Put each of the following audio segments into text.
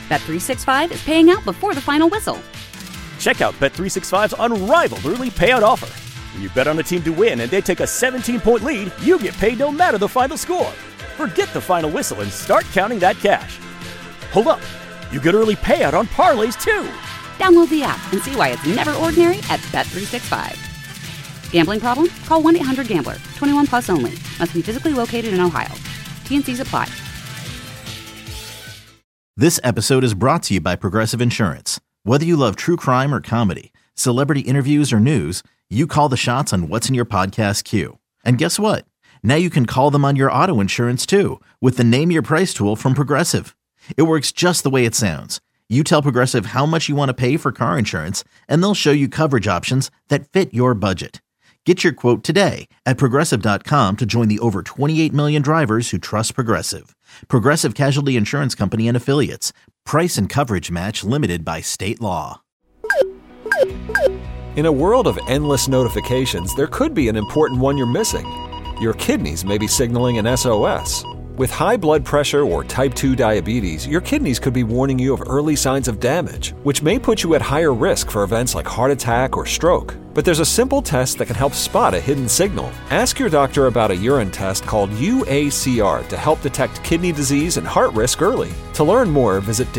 Bet365 is paying out before the final whistle. Check out Bet365's unrivaled early payout offer. When you bet on a team to win and they take a 17-point lead, you get paid no matter the final score. Forget the final whistle and start counting that cash. Hold up. You get early payout on parlays, too. Download the app and see why it's never ordinary at Bet365. Gambling problem? Call 1-800-GAMBLER. 21 plus only. Must be physically located in Ohio. T&Cs apply. This episode is brought to you by Progressive Insurance. Whether you love true crime or comedy, celebrity interviews or news, you call the shots on what's in your podcast queue. And guess what? Now you can call them on your auto insurance too with the Name Your Price tool from Progressive. It works just the way it sounds. You tell Progressive how much you want to pay for car insurance, and they'll show you coverage options that fit your budget. Get your quote today at Progressive.com to join the over 28 million drivers who trust Progressive. Progressive Casualty Insurance Company and Affiliates. Price and coverage match limited by state law. In a world of endless notifications, there could be an important one you're missing. Your kidneys may be signaling an SOS. With high blood pressure or type 2 diabetes, your kidneys could be warning you of early signs of damage, which may put you at higher risk for events like heart attack or stroke. But there's a simple test that can help spot a hidden signal. Ask your doctor about a urine test called UACR to help detect kidney disease and heart risk early. To learn more, visit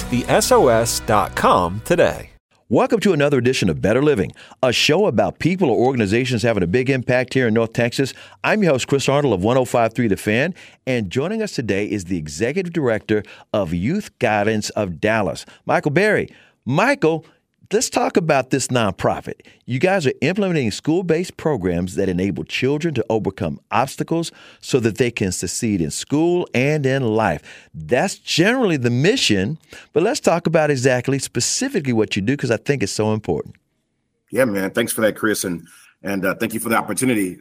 detectthesos.com today. Welcome to another edition of Better Living, a show about people or organizations having a big impact here in North Texas. I'm your host, Chris Arnold of 105.3 The Fan, and joining us today is the Executive Director of Youth Guidance of Dallas, Michael Berry. Michael, let's talk about this nonprofit. You guys are implementing school-based programs that enable children to overcome obstacles so that they can succeed in school and in life. That's generally the mission, but let's talk about specifically what you do, because I think it's so important. Yeah, man. Thanks for that, Chris, and thank you for the opportunity.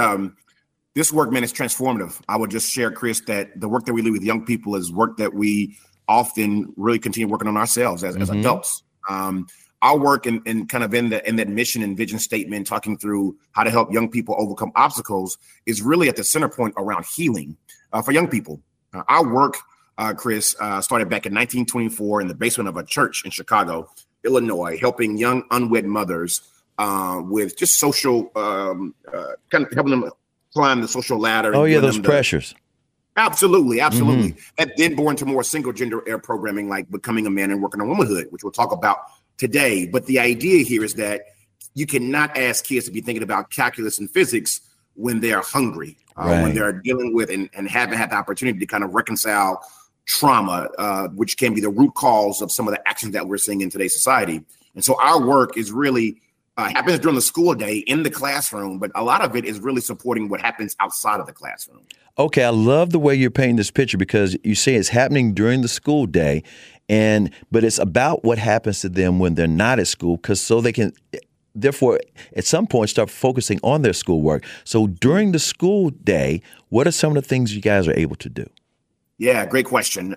This work, man, is transformative. I would just share, Chris, that the work that we do with young people is work that we often really continue working on ourselves as adults. Our work in that mission and vision statement, talking through how to help young people overcome obstacles, is really at the center point around healing for young people. Our work, Chris, started back in 1924 in the basement of a church in Chicago, Illinois, helping young unwed mothers with just social, kind of helping them climb the social ladder. Oh, yeah, those pressures. Absolutely. Mm-hmm. That then born to more single gender programming like Becoming a Man and Working on Womanhood, which we'll talk about today. But the idea here is that you cannot ask kids to be thinking about calculus and physics when they're hungry, when they're dealing with and haven't had the opportunity to kind of reconcile trauma, which can be the root cause of some of the actions that we're seeing in today's society. And so our work is really happens during the school day in the classroom, but a lot of it is really supporting what happens outside of the classroom. Okay, I love the way you're painting this picture, because you say it's happening during the school day, but it's about what happens to them when they're not at school, because so they can, therefore, at some point start focusing on their schoolwork. So during the school day, what are some of the things you guys are able to do? Yeah, great question.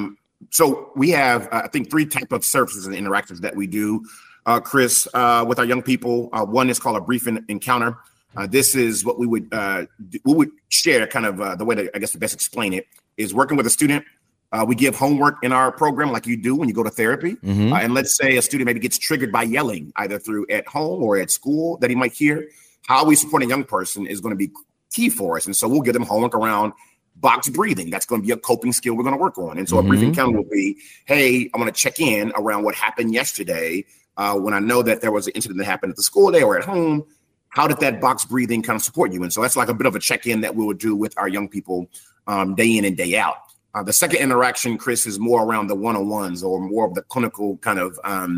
So we have, I think, three types of services and interactions that we do, Chris, with our young people. One is called a brief encounter. This is what we would share, kind of the way to, I guess, to best explain it, is working with a student. We give homework in our program like you do when you go to therapy. Mm-hmm. And let's say a student maybe gets triggered by yelling, either through at home or at school that he might hear. How we support a young person is going to be key for us. And so we'll give them homework around box breathing. That's going to be a coping skill we're going to work on. And so a brief encounter will be, hey, I want to check in around what happened yesterday when I know that there was an incident that happened at the school day or at home. How did that box breathing kind of support you? And so that's like a bit of a check-in that we would do with our young people day in and day out. The second interaction, Chris, is more around the one-on-ones or more of the clinical kind of,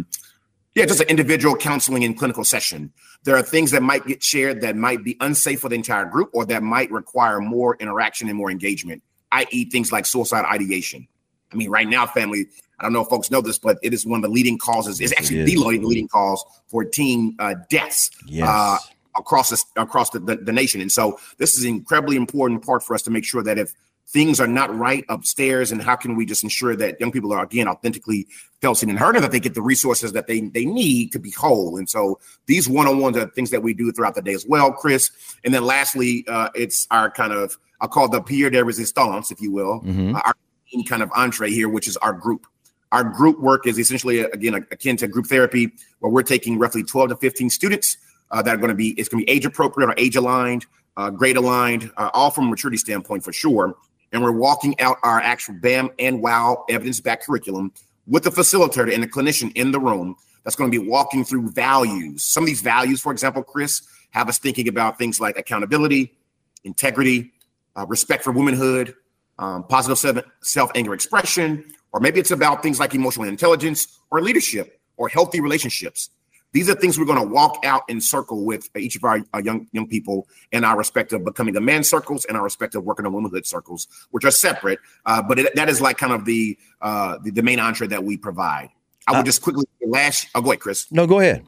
just an individual counseling and clinical session. There are things that might get shared that might be unsafe for the entire group or that might require more interaction and more engagement, i.e. things like suicide ideation. I mean, right now, family, I don't know if folks know this, but it is one of the leading causes. It's actually the leading cause for teen deaths across the nation. And so this is an incredibly important part for us to make sure that if things are not right upstairs, and how can we just ensure that young people are, again, authentically felt seen and heard, and that they get the resources that they need to be whole. And so these one-on-ones are things that we do throughout the day as well, Chris. And then lastly, it's our kind of, I'll call the pied de resistance, if you will, our kind of entree here, which is our group. Our group work is essentially, again, akin to group therapy, where we're taking roughly 12 to 15 students that are going to be age appropriate or age aligned, grade aligned, all from a maturity standpoint for sure. And we're walking out our actual BAM and WOW evidence-backed curriculum with the facilitator and the clinician in the room that's going to be walking through values. Some of these values, for example, Chris, have us thinking about things like accountability, integrity, respect for womanhood, positive self-anger expression, or maybe it's about things like emotional intelligence or leadership or healthy relationships. These are things we're going to walk out in circle with each of our young people in our respective becoming a man circles and our respective working on womanhood circles, which are separate. But that is like kind of the main entree that we provide. I would just quickly go ahead, Chris. No, go ahead.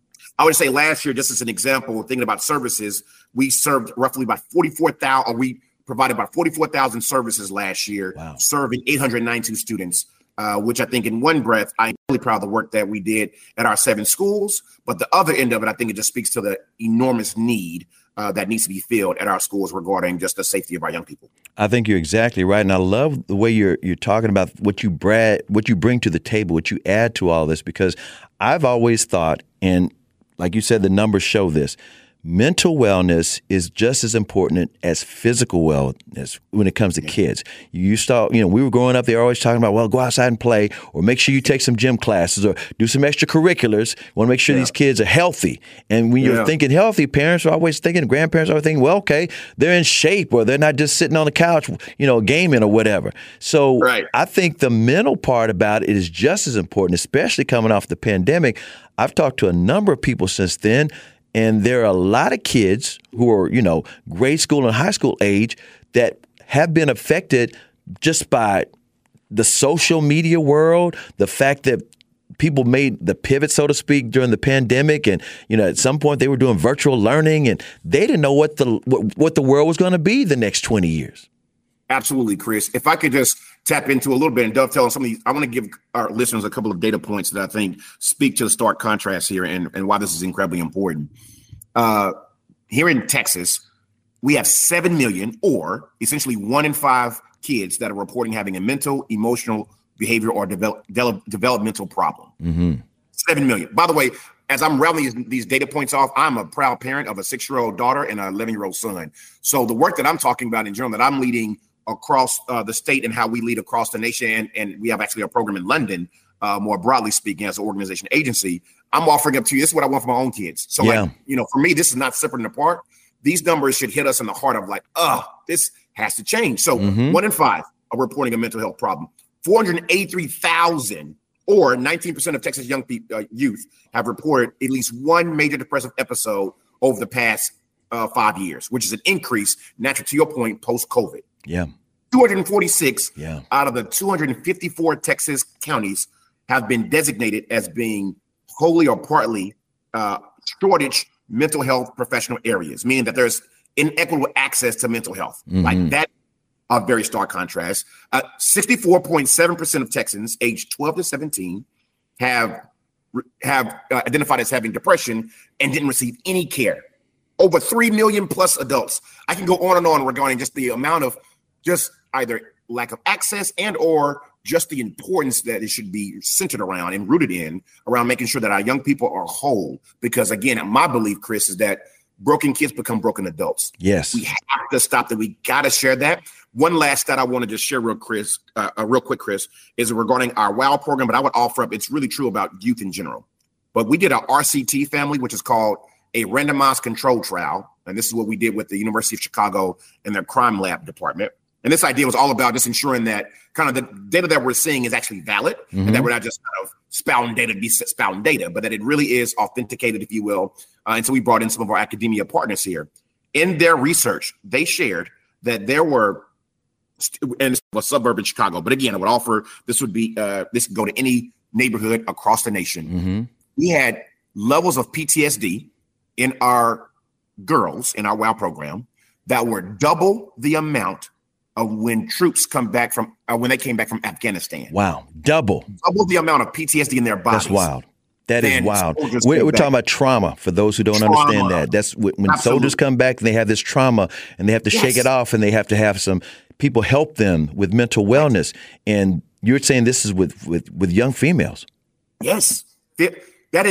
I would say last year, just as an example, thinking about services, we served roughly about 44,000, or we provided about 44,000 services last year, serving 892 students, which I think in one breath, I'm really proud of the work that we did at our 7 schools. But the other end of it, I think it just speaks to the enormous need that needs to be filled at our schools regarding just the safety of our young people. I think you're exactly right. And I love the way you're talking about what you bring to the table, what you add to all this, because I've always thought, and like you said, the numbers show this, mental wellness is just as important as physical wellness when it comes to kids. We were growing up, they were always talking about, well, go outside and play, or make sure you take some gym classes or do some extracurriculars. You want to make sure these kids are healthy. And when you're thinking healthy, parents are always thinking, grandparents are thinking, well, okay, they're in shape or they're not just sitting on the couch, gaming or whatever. So I think the mental part about it is just as important, especially coming off the pandemic. I've talked to a number of people since then, and there are a lot of kids who are, grade school and high school age that have been affected just by the social media world, the fact that people made the pivot, so to speak, during the pandemic. And, at some point they were doing virtual learning and they didn't know what the world was going to be the next 20 years. Absolutely, Chris. If I could just tap into a little bit and dovetail on some of these, I want to give our listeners a couple of data points that I think speak to the stark contrast here and why this is incredibly important. Here in Texas, we have 7 million, or essentially 1 in 5 kids that are reporting having a mental, emotional, behavior, or developmental problem. Mm-hmm. 7 million. By the way, as I'm rattling these data points off, I'm a proud parent of a 6-year-old daughter and an 11-year-old son. So the work that I'm talking about in general, that I'm leading across the state and how we lead across the nation, and we have actually a program in London, more broadly speaking, as an organization agency, I'm offering up to you. This is what I want for my own kids. So, for me, this is not separate and apart. These numbers should hit us in the heart of this has to change. So 1 in 5 are reporting a mental health problem. 483,000 or 19% of Texas young youth have reported at least one major depressive episode over the past 5 years, which is an increase, naturally, to your point, post-COVID. Yeah. 246 out of the 254 Texas counties have been designated as being wholly or partly shortage mental health professional areas, meaning that there's inequitable access to mental health. Mm-hmm. Like that, a very stark contrast. 64.7% of Texans aged 12 to 17 have identified as having depression and didn't receive any care. Over 3 million plus adults. I can go on and on regarding just the amount of just either lack of access and or just the importance that it should be centered around and rooted in around making sure that our young people are whole. Because again, my belief, Chris, is that broken kids become broken adults. Yes. We have to stop that. We got to share that. One last stat I want to just share real quick, Chris, is regarding our WOW program, but I would offer up, it's really true about youth in general. But we did our RCT family, which is called a randomized control trial. And this is what we did with the University of Chicago and their crime lab department. And this idea was all about just ensuring that kind of the data that we're seeing is actually valid, and that we're not just kind of spouting data to be spouting data, but that it really is authenticated, if you will. And so we brought in some of our academia partners here. In their research, they shared that there were, and a suburb in Chicago, but again, I would offer, this would go to any neighborhood across the nation. Mm-hmm. We had levels of PTSD in our girls in our WOW program that were double the amount of when troops come back from when they came back from Afghanistan. Wow, double the amount of PTSD in their bodies. That's wild. That is wild. We're talking about trauma for those who don't understand that. That's when soldiers come back and they have this trauma and they have to shake it off and they have to have some people help them with mental wellness. And You're saying this is with young females. Yes, that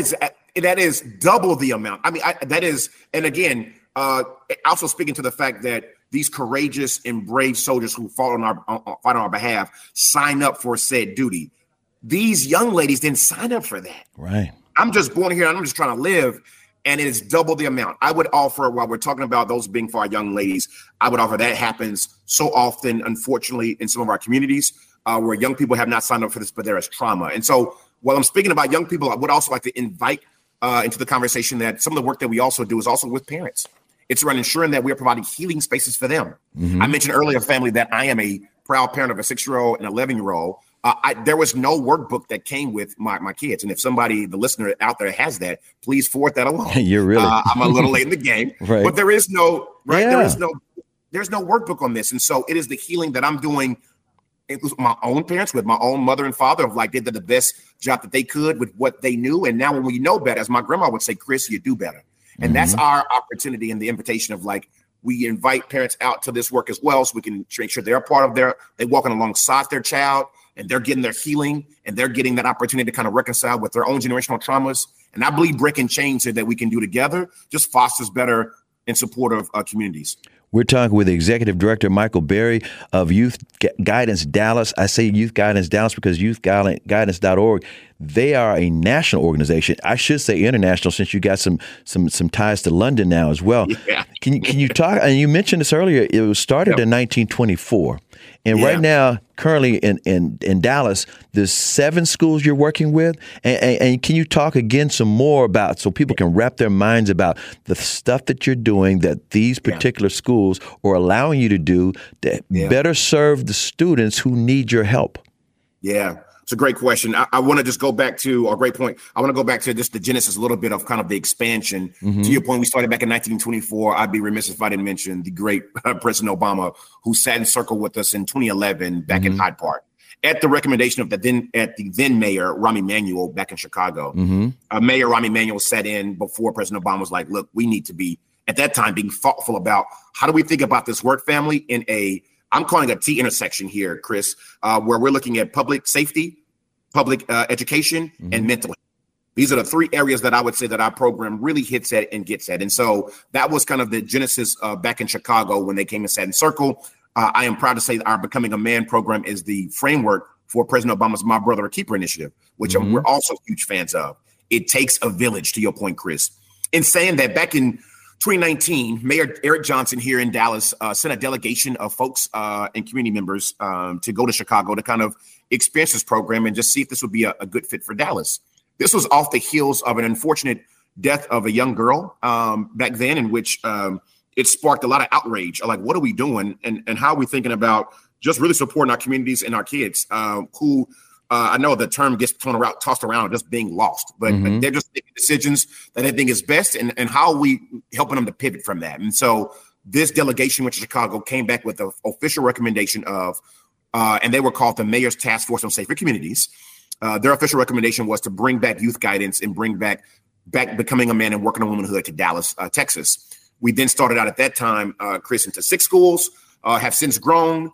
is double the amount. I mean, that is, and again, also speaking to the fact that these courageous and brave soldiers who fight on our behalf sign up for said duty. These young ladies didn't sign up for that. Right. I'm just born here and I'm just trying to live, and it is double the amount. I would offer, while we're talking about those being for our young ladies, I would offer that happens so often, unfortunately, in some of our communities where young people have not signed up for this, but there is trauma. And so while I'm speaking about young people, I would also like to invite into the conversation that some of the work that we also do is also with parents. It's around ensuring that we are providing healing spaces for them. I mentioned earlier, family, that I am a proud parent of a 6-year-old and 11-year-old. There was no workbook that came with my kids. And if somebody, the listener out there, has that, please forward that along. You're really, I'm a little late in the game, right. But there is no, right. Yeah. There's no workbook on this. And so it is the healing that I'm doing with my own parents, with my own mother and father, of like, they did the best job that they could with what they knew. And now when we know better, as my grandma would say, Chris, you do better. And that's our opportunity and the invitation of like, we invite parents out to this work as well, so we can make sure they're a part of they walking alongside their child, and they're getting their healing, and they're getting that opportunity to kind of reconcile with their own generational traumas. And I believe breaking chains that we can do together just fosters better in support of communities. We're talking with Executive Director Michael Berry of Youth Guidance Dallas. I say Youth Guidance Dallas because youthguidance.org, they are a national organization. I should say international, since you got some ties to London now as well. Yeah. Can you talk? And you mentioned this earlier. It was started in 1924, and right now, currently in Dallas, there's 7 schools you're working with. And can you talk again some more about, so people can wrap their minds about the stuff that you're doing, that these particular schools are allowing you to do to better serve the students who need your help? Yeah. It's a great question. I want to just go back to a great point. I want to go back to just the genesis, a little bit of kind of the expansion. To your point, we started back in 1924. I'd be remiss if I didn't mention the great President Obama, who sat in circle with us in 2011 back in Hyde Park at the recommendation of the then mayor, Rahm Emanuel, back in Chicago. Mayor Rahm Emanuel sat in before President Obama was like, look, we need to be, at that time, being thoughtful about how do we think about this work, family, in I'm calling a T intersection here, Chris, where we're looking at public safety, public education, and mental health. These are the 3 areas that I would say that our program really hits at and gets at. And so that was kind of the genesis back in Chicago when they came and sat in circle. I am proud to say that our Becoming a Man program is the framework for President Obama's My Brother a Keeper initiative, which we're also huge fans of. It takes a village, to your point, Chris. In saying that, back in 2019, Mayor Eric Johnson here in Dallas sent a delegation of folks and community members to go to Chicago to kind of experience this program and just see if this would be a good fit for Dallas. This was off the heels of an unfortunate death of a young girl back then, in which it sparked a lot of outrage. Like, what are we doing? And how are we thinking about just really supporting our communities and our kids who I know the term gets tossed around, just being lost, but they're just making decisions that they think is best, and how are we helping them to pivot from that? And so this delegation went to Chicago, came back with the official recommendation of, and they were called the Mayor's Task Force on Safer Communities. Their official recommendation was to bring back youth guidance and bring back Becoming a Man and Working on Womanhood to Dallas, Texas. We then started out at that time, Chris, into 6 schools, have since grown.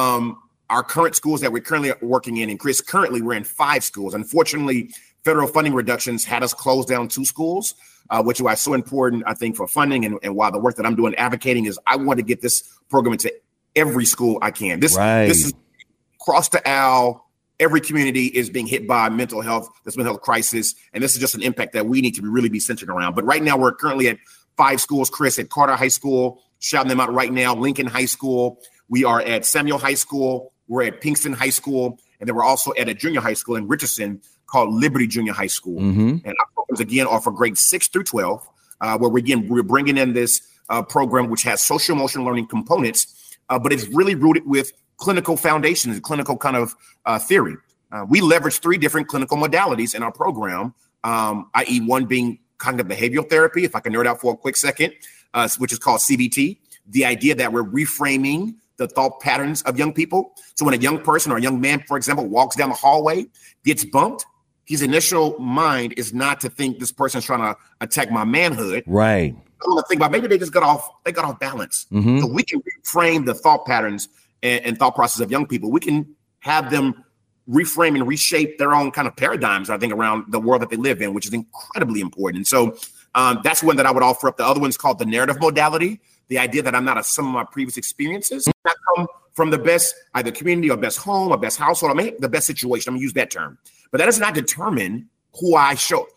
Our current schools that we're currently working in, and Chris, currently we're in 5 schools. Unfortunately, federal funding reductions had us close down 2 schools, which is so important, I think, for funding. And while the work that I'm doing advocating is I want to get this program into every school I can. This is across the aisle. Every community is being hit by mental health crisis. And this is just an impact that we need to really be centered around. But right now we're currently at 5 schools, Chris, at Carter High School, shouting them out right now, Lincoln High School. We are at Samuel High School. We're at Pinkston High School. And then we're also at a junior high school in Richardson called Liberty Junior High School. And our programs, again, offer grades 6 through 12, where we're bringing in this program, which has social emotional learning components, but it's really rooted with clinical foundations, clinical kind of theory. We leverage 3 different clinical modalities in our program, i.e. one being cognitive behavioral therapy, if I can nerd out for a quick second, which is called CBT, the idea that we're reframing the thought patterns of young people. So when a young person or a young man, for example, walks down the hallway, gets bumped, his initial mind is not to think this person's trying to attack my manhood. Right. I want to think about maybe they just got off balance. So we can reframe the thought patterns and thought process of young people. We can have them reframe and reshape their own kind of paradigms, I think, around the world that they live in, which is incredibly important. And so that's one that I would offer up. The other one's called the narrative modality, the idea that I'm not a sum of my previous experiences. I come from the best either community or best home or best household. I mean, the best situation. I'm going to use that term. But that does not determine who I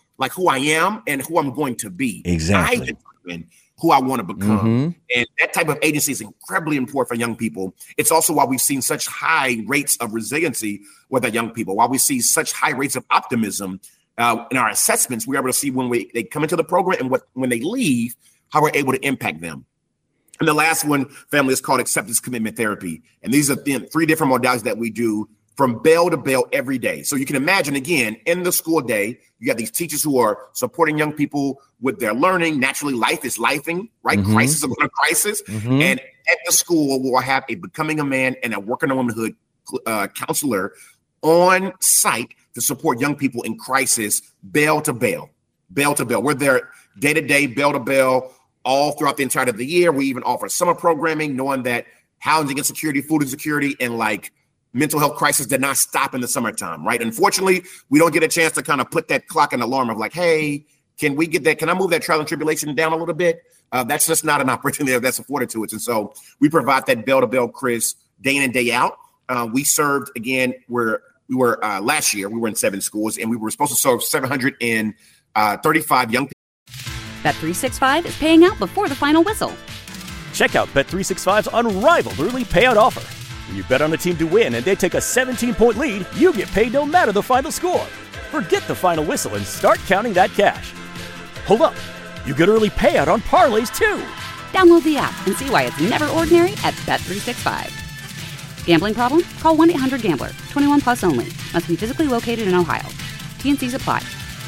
am and who I'm going to be. Exactly. I determine who I want to become. And that type of agency is incredibly important for young people. It's also why we've seen such high rates of resiliency with our young people, why we see such high rates of optimism in our assessments. We're able to see when they come into the program and when they leave, how we're able to impact them. And the last one, family, is called acceptance commitment therapy. And these are 3 different modalities that we do from bell to bell every day. So you can imagine, again, in the school day, you got these teachers who are supporting young people with their learning. Naturally, life is lifing, right? Crisis upon crisis. And at the school, we'll have a Becoming a Man and a Working on Womanhood counselor on site to support young people in crisis, bell to bell. We're there day to day, bell to bell, all throughout the entirety of the year. We even offer summer programming, knowing that housing insecurity, food insecurity, and mental health crisis did not stop in the summertime, right? Unfortunately, we don't get a chance to kind of put that clock and alarm of hey, can we get that? Can I move that trial and tribulation down a little bit? That's just not an opportunity that's afforded to us. And so we provide that bell to bell, Chris, day in and day out. We served, again, last year, we were in 7 schools and we were supposed to serve 735 young people. Bet365 is paying out before the final whistle. Check out Bet365's unrivaled early payout offer. When you bet on a team to win and they take a 17-point lead, you get paid no matter the final score. Forget the final whistle and start counting that cash. Hold up. You get early payout on parlays, too. Download the app and see why it's never ordinary at Bet365. Gambling problem? Call 1-800-GAMBLER. 21 plus only. Must be physically located in Ohio. T&Cs apply.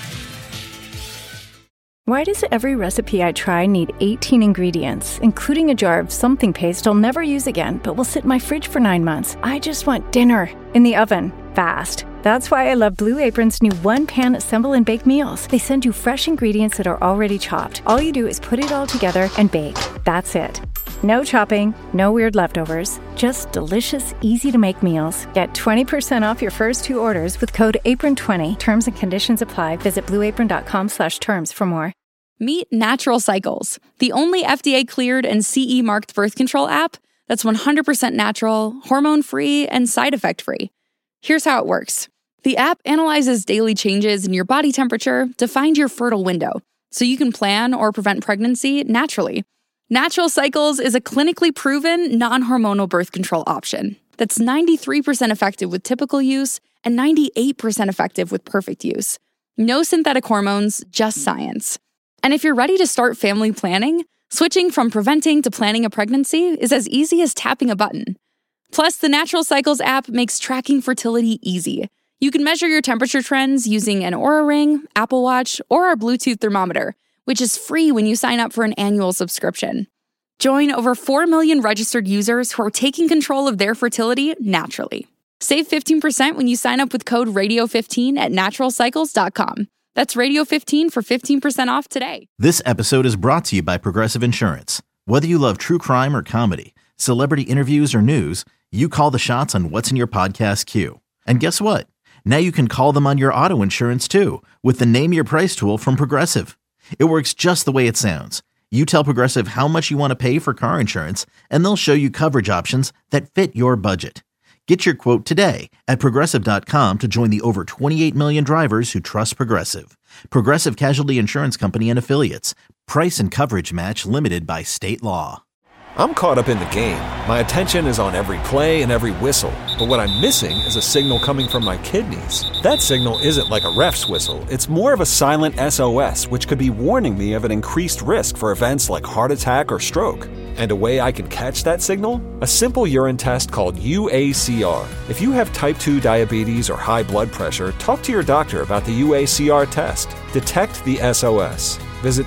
Why does every recipe I try need 18 ingredients, including a jar of something paste I'll never use again, but will sit in my fridge for 9 months? I just want dinner in the oven, fast. That's why I love Blue Apron's new one-pan assemble and bake meals. They send you fresh ingredients that are already chopped. All you do is put it all together and bake. That's it. No chopping, no weird leftovers, just delicious, easy-to-make meals. Get 20% off your first 2 orders with code APRON20. Terms and conditions apply. Visit blueapron.com/terms for more. Meet Natural Cycles, the only FDA-cleared and CE-marked birth control app that's 100% natural, hormone-free, and side effect-free. Here's how it works. The app analyzes daily changes in your body temperature to find your fertile window, so you can plan or prevent pregnancy naturally. Natural Cycles is a clinically proven, non-hormonal birth control option that's 93% effective with typical use and 98% effective with perfect use. No synthetic hormones, just science. And if you're ready to start family planning, switching from preventing to planning a pregnancy is as easy as tapping a button. Plus, the Natural Cycles app makes tracking fertility easy. You can measure your temperature trends using an Oura Ring, Apple Watch, or our Bluetooth thermometer, which is free when you sign up for an annual subscription. Join over 4 million registered users who are taking control of their fertility naturally. Save 15% when you sign up with code RADIO15 at naturalcycles.com. That's Radio15 for 15% off today. This episode is brought to you by Progressive Insurance. Whether you love true crime or comedy, celebrity interviews or news, you call the shots on what's in your podcast queue. And guess what? Now you can call them on your auto insurance too with the Name Your Price tool from Progressive. It works just the way it sounds. You tell Progressive how much you want to pay for car insurance, and they'll show you coverage options that fit your budget. Get your quote today at Progressive.com to join the over 28 million drivers who trust Progressive. Progressive Casualty Insurance Company and Affiliates. Price and coverage match limited by state law. I'm caught up in the game. My attention is on every play and every whistle. But what I'm missing is a signal coming from my kidneys. That signal isn't like a ref's whistle. It's more of a silent SOS, which could be warning me of an increased risk for events like heart attack or stroke. And a way I can catch that signal? A simple urine test called UACR. If you have type 2 diabetes or high blood pressure, talk to your doctor about the UACR test. Detect the SOS. Visit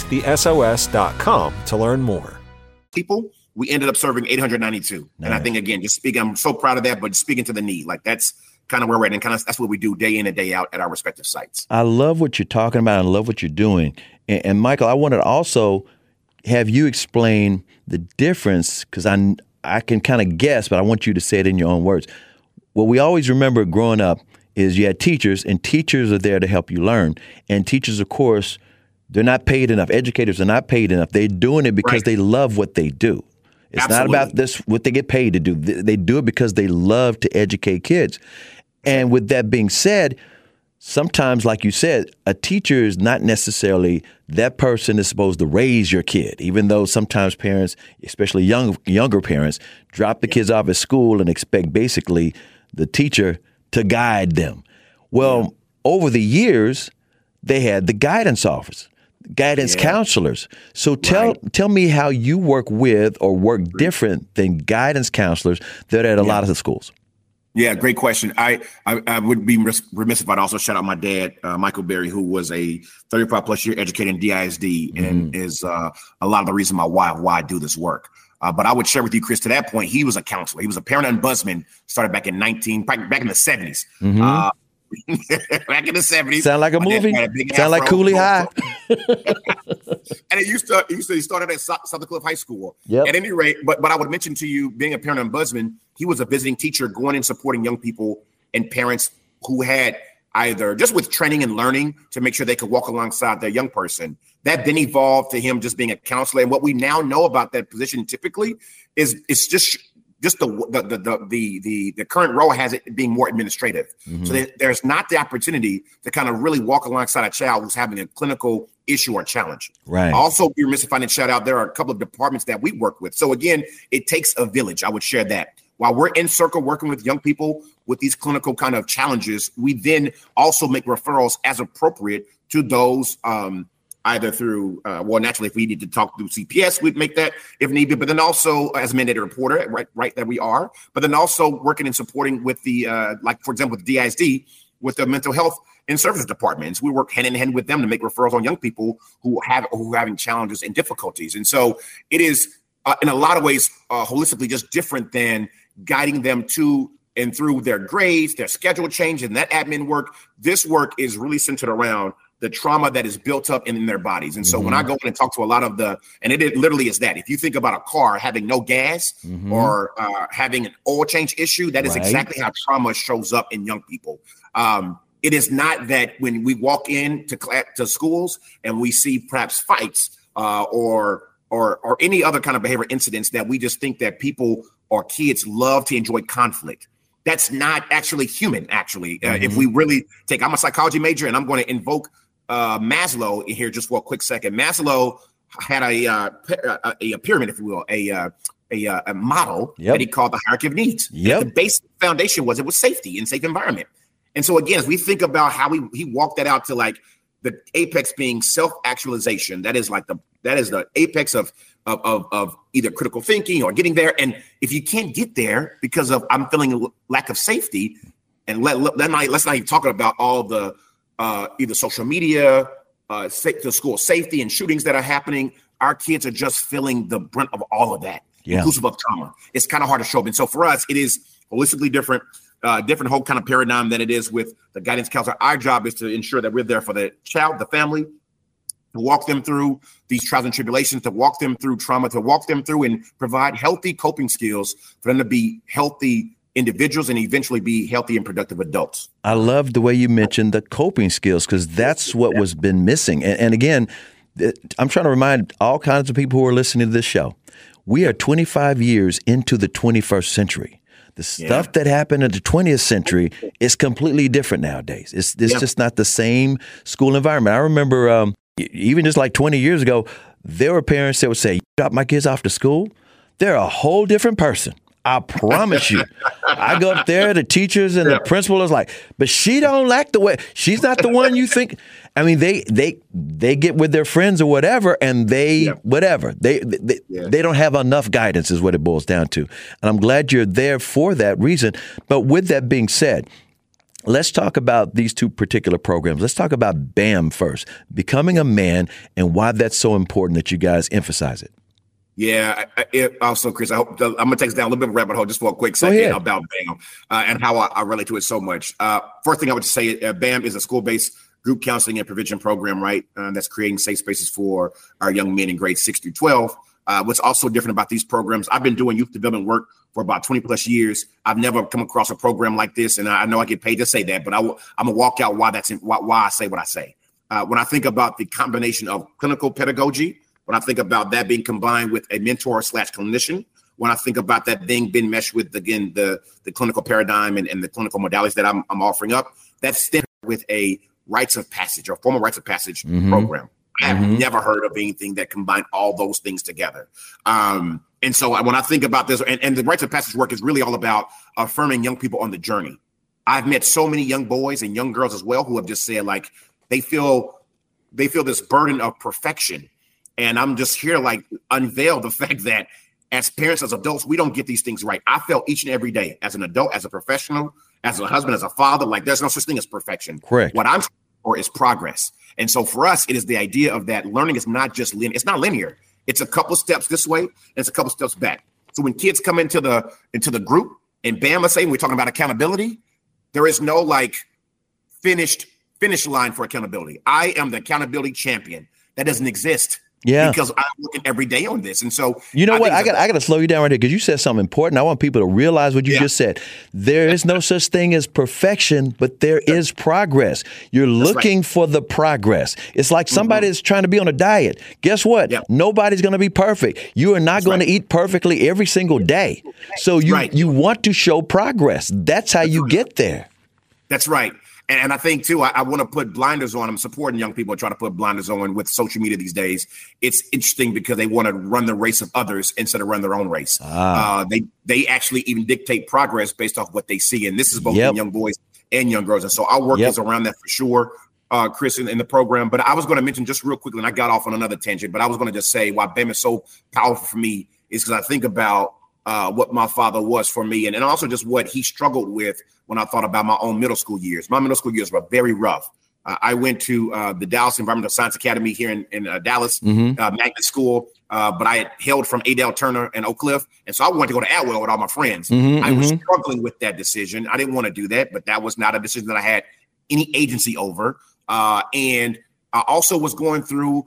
detectthesos.com to learn more. People, we ended up serving 892. Nice. And I think, again, just speaking, I'm so proud of that, but speaking to the need, that's kind of where we're at. And kind of that's what we do day in and day out at our respective sites. I love what you're talking about and I love what you're doing. And Michael, I wanted to also have you explain the difference, because I can kind of guess, but I want you to say it in your own words. what we always remember growing up is you had teachers, and teachers are there to help you learn. And teachers, of course, they're not paid enough. Educators are not paid enough. They're doing it because they love what they do. It's Absolutely. not about this what they get paid to do. They do it because they love to educate kids. And with that being said, sometimes, like you said, a teacher is not necessarily that person is supposed to raise your kid, even though sometimes parents, especially younger parents, drop the kids off at school and expect basically the teacher to guide them. Well, over the years, they had the guidance office, guidance counselors. So tell me how you work with or work different than guidance counselors that are at a lot of the schools. Yeah, great question. I would be remiss if I'd also shout out my dad, Michael Berry, who was a 35 plus year educator in DISD and is a lot of the reason why I do this work. But I would share with you, Chris, to that point, he was a counselor. He was a parent ombudsman, started back in the 70s. Back in the 70s. Sound like a movie. Sound like Cooley High. And he started at Southern Cliff High School. Yep. At any rate, but I would mention to you, being a parent ombudsman, he was a visiting teacher going and supporting young people and parents who had either just with training and learning to make sure they could walk alongside their young person. That then evolved to him just being a counselor. And what we now know about that position typically is it's just the current role has it being more administrative. So there's not the opportunity to kind of really walk alongside a child who's having a clinical issue or challenge. Right. Also, you're missing finding shout out. There are a couple of departments that we work with. So again, it takes a village. I would share that. While we're in circle working with young people with these clinical kind of challenges, we then also make referrals as appropriate to those either through, naturally, if we need to talk through CPS, we'd make that if need be, but then also as a mandated reporter, right, that we are, but then also working and supporting with the, like, for example, with DISD, with the mental health and services departments. We work hand in hand with them to make referrals on young people who are having challenges and difficulties. And so it is, in a lot of ways, holistically just different than guiding them to and through their grades, their schedule change, and that admin work. This work is really centered around the trauma that is built up in their bodies. And so when I go in and talk to a lot of and it literally is that. If you think about a car having no gas or having an oil change issue, that is exactly how trauma shows up in young people. It is not that when we walk into to schools and we see perhaps fights or any other kind of behavior incidents that we just think that people or kids love to enjoy conflict. That's not actually human, actually. If we really I'm a psychology major, and I'm going to invoke Maslow here just for a quick second. Maslow had a pyramid, if you will, a model that he called the hierarchy of needs. The basic foundation was safety and safe environment. And so again, as we think about how he walked that out to like the apex being self-actualization, that is the apex of either critical thinking or getting there. And if you can't get there because of I'm feeling a lack of safety, and let's not even talk about all the either social media, the school safety and shootings that are happening. Our kids are just feeling the brunt of all of that, inclusive of trauma. It's kind of hard to show up. And so for us, it is holistically different whole kind of paradigm than it is with the guidance counselor. Our job is to ensure that we're there for the child, the family, to walk them through these trials and tribulations, to walk them through trauma, to walk them through and provide healthy coping skills for them to be healthy individuals and eventually be healthy and productive adults. I love the way you mentioned the coping skills, because that's what was been missing. And again, I'm trying to remind all kinds of people who are listening to this show, we are 25 years into the 21st century. The stuff that happened in the 20th century is completely different nowadays. It's just not the same school environment. I remember even just like 20 years ago, there were parents that would say, drop my kids off to school, they're a whole different person. I promise you. I go up there, the teachers and the principal is like, but she don't like the way, she's not the one you think. I mean, they get with their friends or whatever, and whatever. They don't have enough guidance is what it boils down to. And I'm glad you're there for that reason. But with that being said, let's talk about these two particular programs. Let's talk about BAM first, Becoming a Man, and why that's so important that you guys emphasize it. Yeah. Also, Chris, I hope I'm going to take us down a little bit of a rabbit hole just for a quick second about BAM and how I relate to it so much. First thing I would say, BAM is a school-based group counseling and prevention program, right? That's creating safe spaces for our young men in grades 6 through 12. What's also different about these programs, I've been doing youth development work for about 20 plus years. I've never come across a program like this. And I know I get paid to say that, but I'm going to walk out why I say what I say. When I think about the combination of clinical pedagogy, when I think about that being combined with a mentor / clinician, when I think about that being meshed with, again, the clinical paradigm and the clinical modalities that I'm offering up, that's then with a rites of passage or formal rites of passage program. I have never heard of anything that combined all those things together. And so when I think about this, and the rites of passage work is really all about affirming young people on the journey. I've met so many young boys and young girls as well who have just said, like, they feel this burden of perfection. And I'm just here, like, unveil the fact that as parents, as adults, we don't get these things right. I felt each and every day as an adult, as a professional, as a husband, as a father, like, there's no such thing as perfection. Correct. What I'm for is progress. And so for us, it is the idea of that learning is not just linear. It's not linear. It's a couple steps this way, and it's a couple steps back. So when kids come into the group, and BAM, let's say, we're talking about accountability, there is no like finish line for accountability. I am the accountability champion. That doesn't exist. Yeah, because I'm working every day on this. And so, you know what? I got to slow you down right there because you said something important. I want people to realize what you just said. There is no such thing as perfection, but there is progress. You're looking for the progress. It's like somebody is trying to be on a diet. Guess what? Nobody's going to be perfect. You are not going to eat perfectly every single day. So you want to show progress. That's how you get there. That's right. And I think, too, I want to put blinders on. I'm supporting young people try to put blinders on with social media these days. It's interesting because they want to run the race of others instead of run their own race. They actually even dictate progress based off what they see. And this is both in young boys and young girls. And so our work is around that for sure, Chris, in the program. But I was going to mention just real quickly, and I got off on another tangent, but I was going to just say why BAM is so powerful for me is because I think about what my father was for me and also just what he struggled with when I thought about my own middle school years. My middle school years were very rough. I went to the Dallas Environmental Science Academy here in Dallas, magnet school, but I had hailed from Adel Turner and Oak Cliff. And so I wanted to go to Atwell with all my friends. I was struggling with that decision. I didn't want to do that, but that was not a decision that I had any agency over. And I also was going through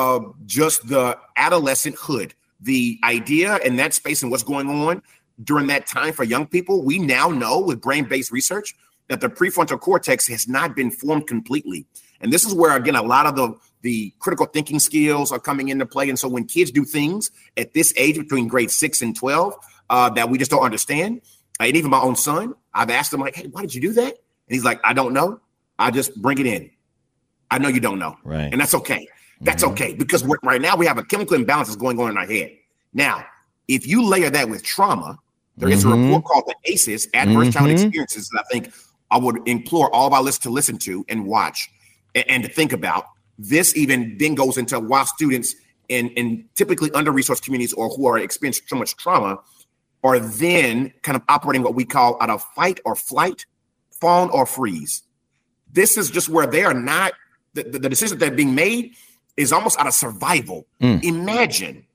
just the adolescent hood. The idea in that space and what's going on during that time for young people, we now know with brain-based research that the prefrontal cortex has not been formed completely. And this is where, again, a lot of the critical thinking skills are coming into play. And so when kids do things at this age between grade 6 and 12 that we just don't understand, and even my own son, I've asked him, like, hey, why did you do that? And he's like, I don't know. I just bring it in. I know you don't know. Right. And that's okay. That's okay, because right now we have a chemical imbalance that's going on in our head. Now, if you layer that with trauma, there is a report called the ACEs, Adverse Childhood Experiences, that I think I would implore all of our listeners to listen to and watch and to think about. This even then goes into why students in typically under-resourced communities or who are experiencing so much trauma are then kind of operating what we call out of fight or flight, fawn or freeze. This is just where they are not, the decisions that are being made is almost out of survival. Imagine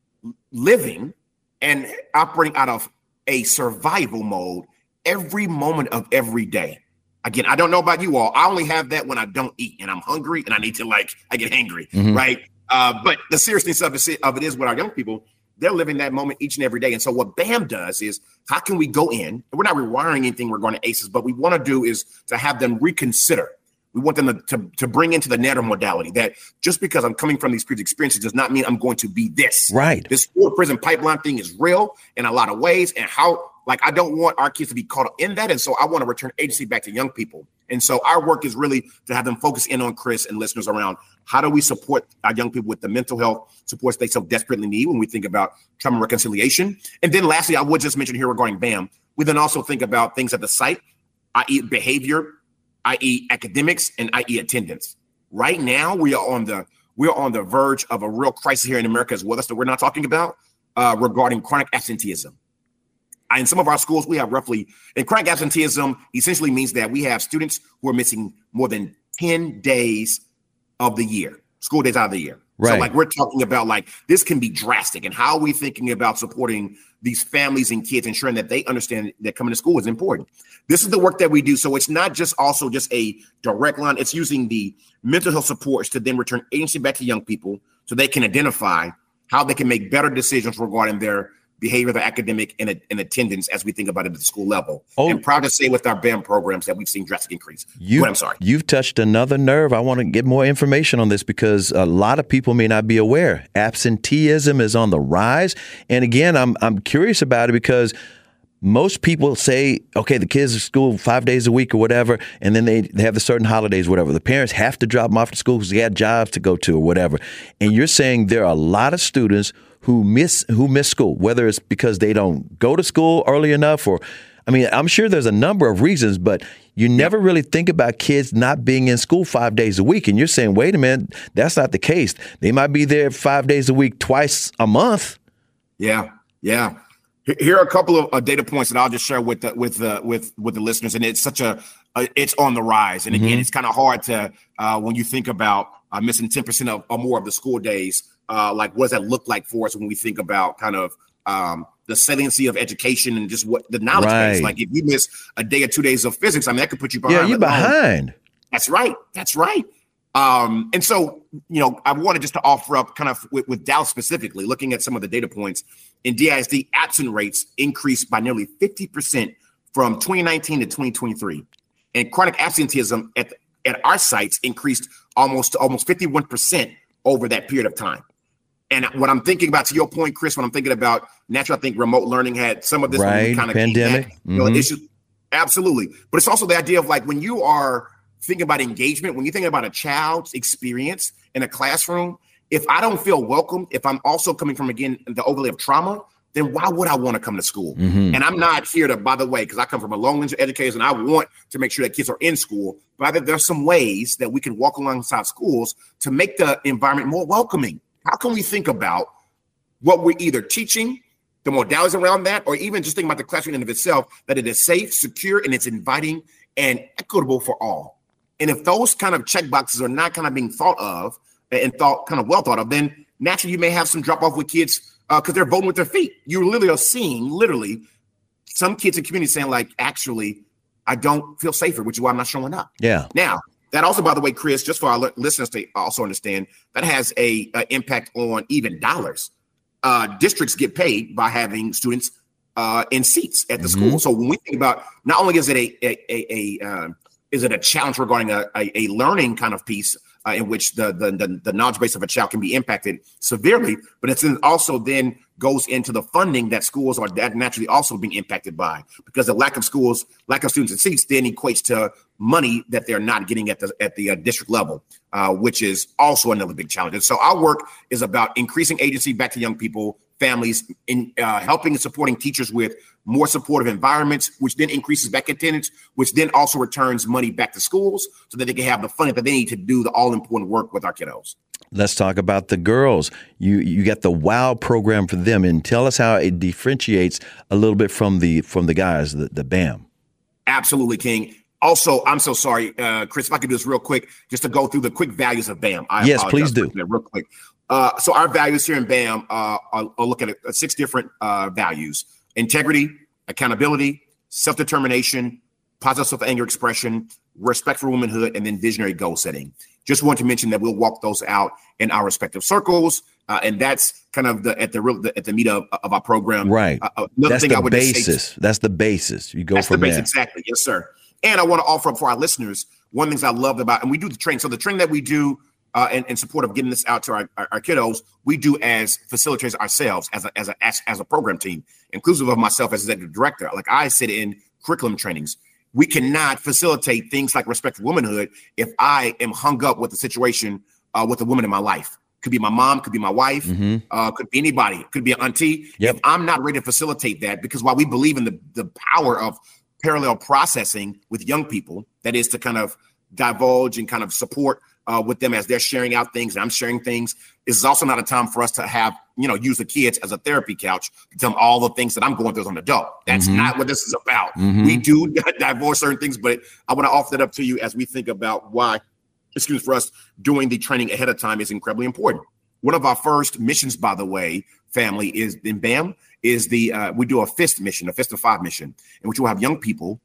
living and operating out of a survival mode every moment of every day. Again, I don't know about you all. I only have that when I don't eat and I'm hungry and I need to I get angry, right? But the seriousness of it is with our young people, they're living that moment each and every day. And so what BAM does is, how can we go in, and we're not rewiring anything regarding ACEs, but we want to do is to have them reconsider. We want them to bring into the narrative modality that just because I'm coming from these previous experiences does not mean I'm going to be this. Right. This school prison pipeline thing is real in a lot of ways. And I don't want our kids to be caught up in that. And so I want to return agency back to young people. And so our work is really to have them focus in on Chris and listeners around how do we support our young people with the mental health supports they so desperately need when we think about trauma reconciliation. And then lastly, I would just mention here regarding BAM, we then also think about things at the site, i.e. behavior, i.e. academics, and i.e. attendance. Right now, we are on the verge of a real crisis here in America as well. That's what we're not talking about regarding chronic absenteeism. In some of our schools, we have and chronic absenteeism essentially means that we have students who are missing more than 10 days of the year, school days out of the year. Right. So we're talking about this can be drastic. And how are we thinking about supporting these families and kids, ensuring that they understand that coming to school is important? This is the work that we do. So it's not just a direct line. It's using the mental health supports to then return agency back to young people so they can identify how they can make better decisions regarding their behavior, the academic, and attendance as we think about it at the school level. And proud to say with our BAM programs that we've seen drastic increase. I'm sorry. You've touched another nerve. I want to get more information on this because a lot of people may not be aware. Absenteeism is on the rise. And again, I'm curious about it because most people say, okay, the kids are at school 5 days a week or whatever, and then they have the certain holidays, whatever. The parents have to drop them off to school because they got jobs to go to or whatever. And you're saying there are a lot of students who miss school, whether it's because they don't go to school early enough or, I mean, I'm sure there's a number of reasons, but you never really think about kids not being in school 5 days a week. And you're saying, wait a minute, that's not the case. They might be there 5 days a week, twice a month. Yeah. Here are a couple of data points that I'll just share with the listeners, and it's it's on the rise. And again, it's kind of hard to when you think about missing 10% or more of the school days. Like, what does that look like for us when we think about kind of the saliency of education and just what the knowledge base? Like, if you miss a day or 2 days of physics, I mean, that could put you behind. Yeah, you're behind. That's right. And so, I wanted just to offer up kind of with Dallas specifically, looking at some of the data points in DISD, absent rates increased by nearly 50% from 2019 to 2023. And chronic absenteeism at our sites increased almost 51% over that period of time. And what I'm thinking about, to your point, Chris, when I'm thinking about naturally, I think remote learning had some of this kind of pandemic issues. Absolutely. But it's also the idea of like when you are thinking about engagement, when you're thinking about a child's experience in a classroom, if I don't feel welcome, if I'm also coming from, again, the overlay of trauma, then why would I want to come to school? And I'm not here to, by the way, because I come from a long list of educators and I want to make sure that kids are in school, but there's some ways that we can walk alongside schools to make the environment more welcoming. How can we think about what we're either teaching, the modalities around that, or even just thinking about the classroom in and of itself, that it is safe, secure, and it's inviting and equitable for all. And if those kind of check boxes are not kind of being thought of and well thought of, then naturally you may have some drop off with kids because they're voting with their feet. You literally are seeing some kids in community saying like, actually, I don't feel safer, which is why I'm not showing up. Yeah. Now, that also, by the way, Chris, just for our listeners to also understand, that has a impact on even dollars. Districts get paid by having students in seats at the school. So when we think about, not only is it a challenge regarding a learning kind of piece in which the knowledge base of a child can be impacted severely, but it's also then goes into the funding that schools are naturally also being impacted by, because the lack of students in seats then equates to money that they're not getting at the district level, which is also another big challenge. And so our work is about increasing agency back to young people, families, in helping and supporting teachers with more supportive environments, which then increases back attendance, which then also returns money back to schools so that they can have the funding that they need to do the all-important work with our kiddos. Let's talk about the girls. You got the WOW program for them, and tell us how it differentiates a little bit from the guys, the BAM. Absolutely, King. Also, I'm so sorry, Chris, if I could do this real quick, just to go through the quick values of BAM. Yes, please do. Real quick. So our values here in BAM I'll look at 6 different values: integrity, accountability, self-determination, positive self-anger expression, respect for womanhood, and then visionary goal setting. Just want to mention that we'll walk those out in our respective circles, and that's kind of at the meat of our program. Right. That's the basis. That's the basis. You go from there. Exactly. Yes, sir. And I want to offer up for our listeners one of the things I loved about, and we do the training. So the training that we do in support of getting this out to our kiddos, we do as facilitators ourselves as a program team, inclusive of myself as executive director. Like, I sit in curriculum trainings. We cannot facilitate things like respect for womanhood if I am hung up with the situation with a woman in my life. Could be my mom, could be my wife, could be anybody, could be an auntie. Yep. If I'm not ready to facilitate that, because while we believe in the power of parallel processing with young people, that is to kind of divulge and kind of support with them as they're sharing out things and I'm sharing things, this is also not a time for us to have, use the kids as a therapy couch to tell them all the things that I'm going through as an adult. That's not what this is about. We do divulge certain things, but I want to offer that up to you as we think about why, for us doing the training ahead of time is incredibly important. One of our first missions, by the way, family, is in BAM, is we do a fist mission, a fist of 5 mission, in which we'll have young people,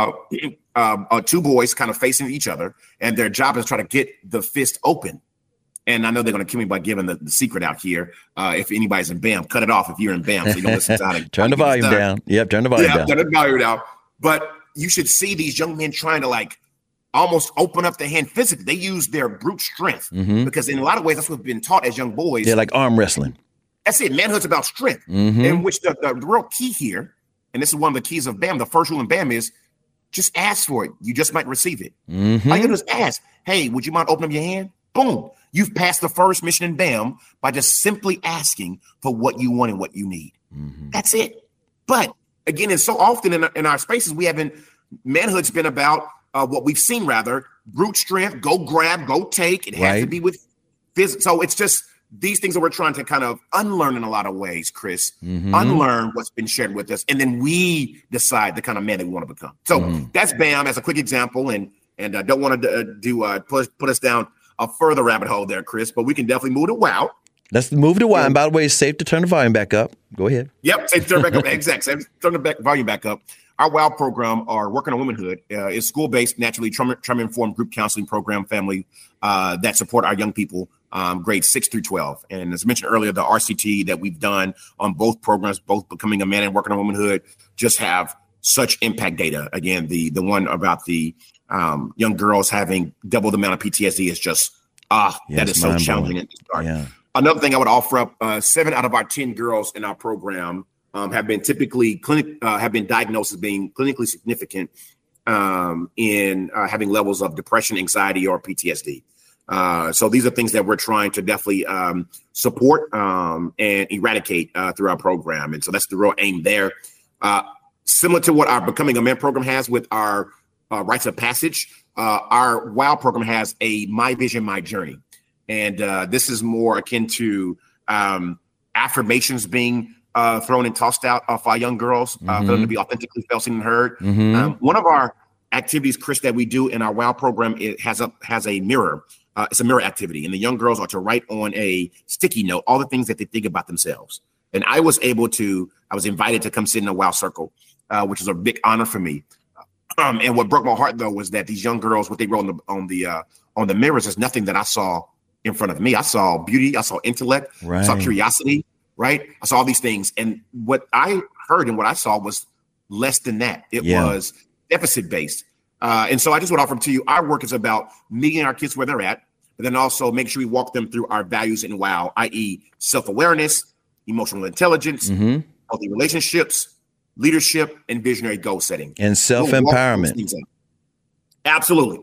2 boys kind of facing each other, and their job is to try to get the fist open. And I know they're going to kill me by giving the secret out here. If anybody's in BAM, cut it off if you're in BAM. So you don't listen to how turn the volume down. Yep, turn the volume down. Turn the volume down. But you should see these young men trying to like almost open up their hand physically. They use their brute strength because in a lot of ways, that's what we've been taught as young boys. Yeah, like arm wrestling. That's it. Manhood's about strength. In which the real key here, and this is one of the keys of BAM, the first rule in BAM is just ask for it. You just might receive it. All you gotta do is ask, hey, would you mind opening up your hand? Boom. You've passed the first mission in BAM by just simply asking for what you want and what you need. That's it. But again, it's so often in our spaces, manhood's been about what we've seen rather, brute strength, go grab, go take. It has to be with physics. So it's just these things that we're trying to kind of unlearn in a lot of ways, Chris, unlearn what's been shared with us. And then we decide the kind of man that we want to become. So that's BAM as a quick example. And I don't want to put us down a further rabbit hole there, Chris, but we can definitely move to WOW. Let's move to WOW. And by the way, it's safe to turn the volume back up. Go ahead. Yep, safe to turn back up. Exactly. Safe to turn the volume back up. Our WOW program, our Working on Womanhood, is school-based, naturally trauma-informed group counseling program family that support our young people, grades 6 through 12. And as mentioned earlier, the RCT that we've done on both programs, both Becoming a Man and Working on Womanhood, just have such impact data. Again, the one about the young girls having double the amount of PTSD is just, that is so challenging at the start. Yeah. Another thing I would offer up, 7 out of our 10 girls in our program have been diagnosed as being clinically significant in having levels of depression, anxiety, or PTSD. So these are things that we're trying to definitely support and eradicate through our program. And so that's the real aim there. Similar to what our Becoming a Man program has with our rites of passage, our WOW program has a My Vision, My Journey. And this is more akin to affirmations being thrown and tossed out of our young girls for them to be authentically felt, seen, and heard. One of our activities, Chris, that we do in our WOW program, it has a mirror. It's a mirror activity. And the young girls are to write on a sticky note all the things that they think about themselves. And I was invited to come sit in a WOW circle, which is a big honor for me. And what broke my heart, though, was that these young girls, what they wrote on the mirrors is nothing that I saw in front of me. I saw beauty. I saw intellect. I saw curiosity. Right. I saw all these things. And what I heard and what I saw was less than that. It was deficit based. And so I just want to offer to you, our work is about meeting our kids where they're at, but then also make sure we walk them through our values in WOW, i.e. self-awareness, emotional intelligence, healthy relationships, leadership, and visionary goal setting. And self-empowerment. Absolutely.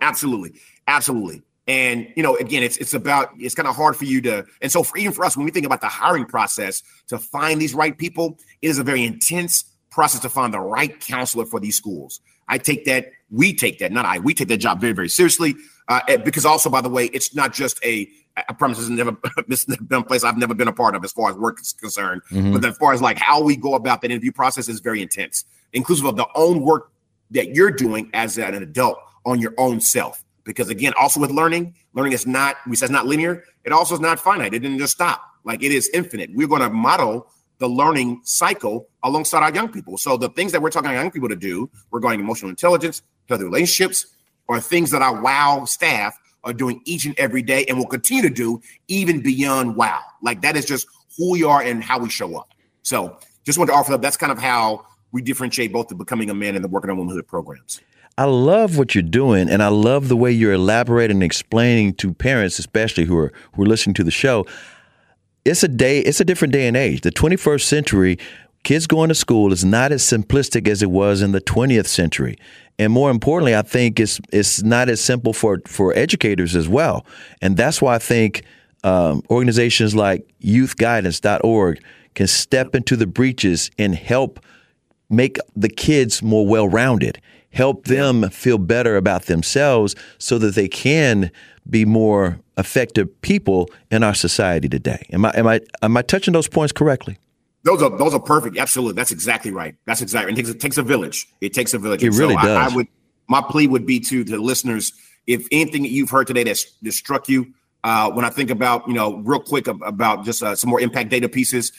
And, again, it's kind of hard for you to, and so even for us, when we think about the hiring process to find these right people, it is a very intense process to find the right counselor for these schools. We take that job very, very seriously, because also, by the way, it's not just I promise this has been a place I've never been a part of as far as work is concerned, but as far as like how we go about that interview process is very intense, inclusive of the own work that you're doing as an adult on your own self. Because again, also with learning is not linear. It also is not finite. It didn't just stop. Like it is infinite. We're going to model the learning cycle alongside our young people. So the things that we're talking to young people to do regarding emotional intelligence, healthy relationships, are things that our WOW staff are doing each and every day and will continue to do even beyond WOW. Like that is just who we are and how we show up. So just want to offer up, that's kind of how we differentiate both the Becoming a Man and the Working on Womanhood programs. I love what you're doing, and I love the way you're elaborating and explaining to parents, especially who are listening to the show. It's a different day and age. The 21st century, kids going to school is not as simplistic as it was in the 20th century. And more importantly, I think it's not as simple for educators as well. And that's why I think organizations like youthguidance.org can step into the breaches and help make the kids more well-rounded, help them feel better about themselves so that they can be more effective people in our society today. Am I touching those points correctly? Those are perfect. Absolutely. That's exactly right. That's exactly. It takes a village. It takes a village. It really does. My plea would be to the listeners, if anything that you've heard today that struck you, when I think about, real quick about just some more impact data pieces,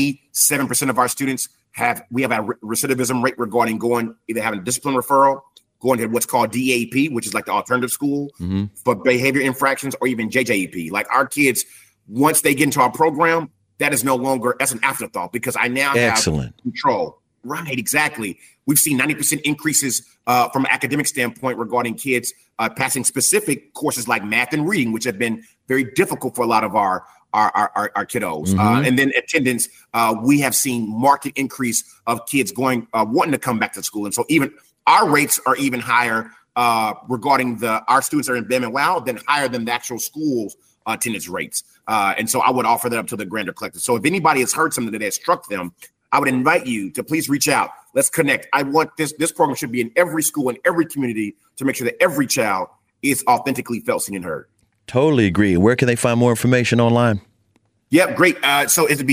97% of our students we have a recidivism rate regarding either having a discipline referral going to what's called DAP, which is like the alternative school for behavior infractions, or even JJEP. Like our kids, once they get into our program, that is no longer, that's an afterthought, because I now have control. Right, exactly. We've seen 90% increases from an academic standpoint regarding kids passing specific courses like math and reading, which have been very difficult for a lot of our kiddos. And then attendance, we have seen marked increase of kids wanting to come back to school. And so even our rates are even higher regarding our students are in BIM and WOW than higher than the actual school's attendance rates. And so I would offer that up to the grander collective. So if anybody has heard something that has struck them, I would invite you to please reach out. Let's connect. I want this program should be in every school, in every community, to make sure that every child is authentically felt, seen, and heard. Totally agree. Where can they find more information online? Yep, great. So it'd be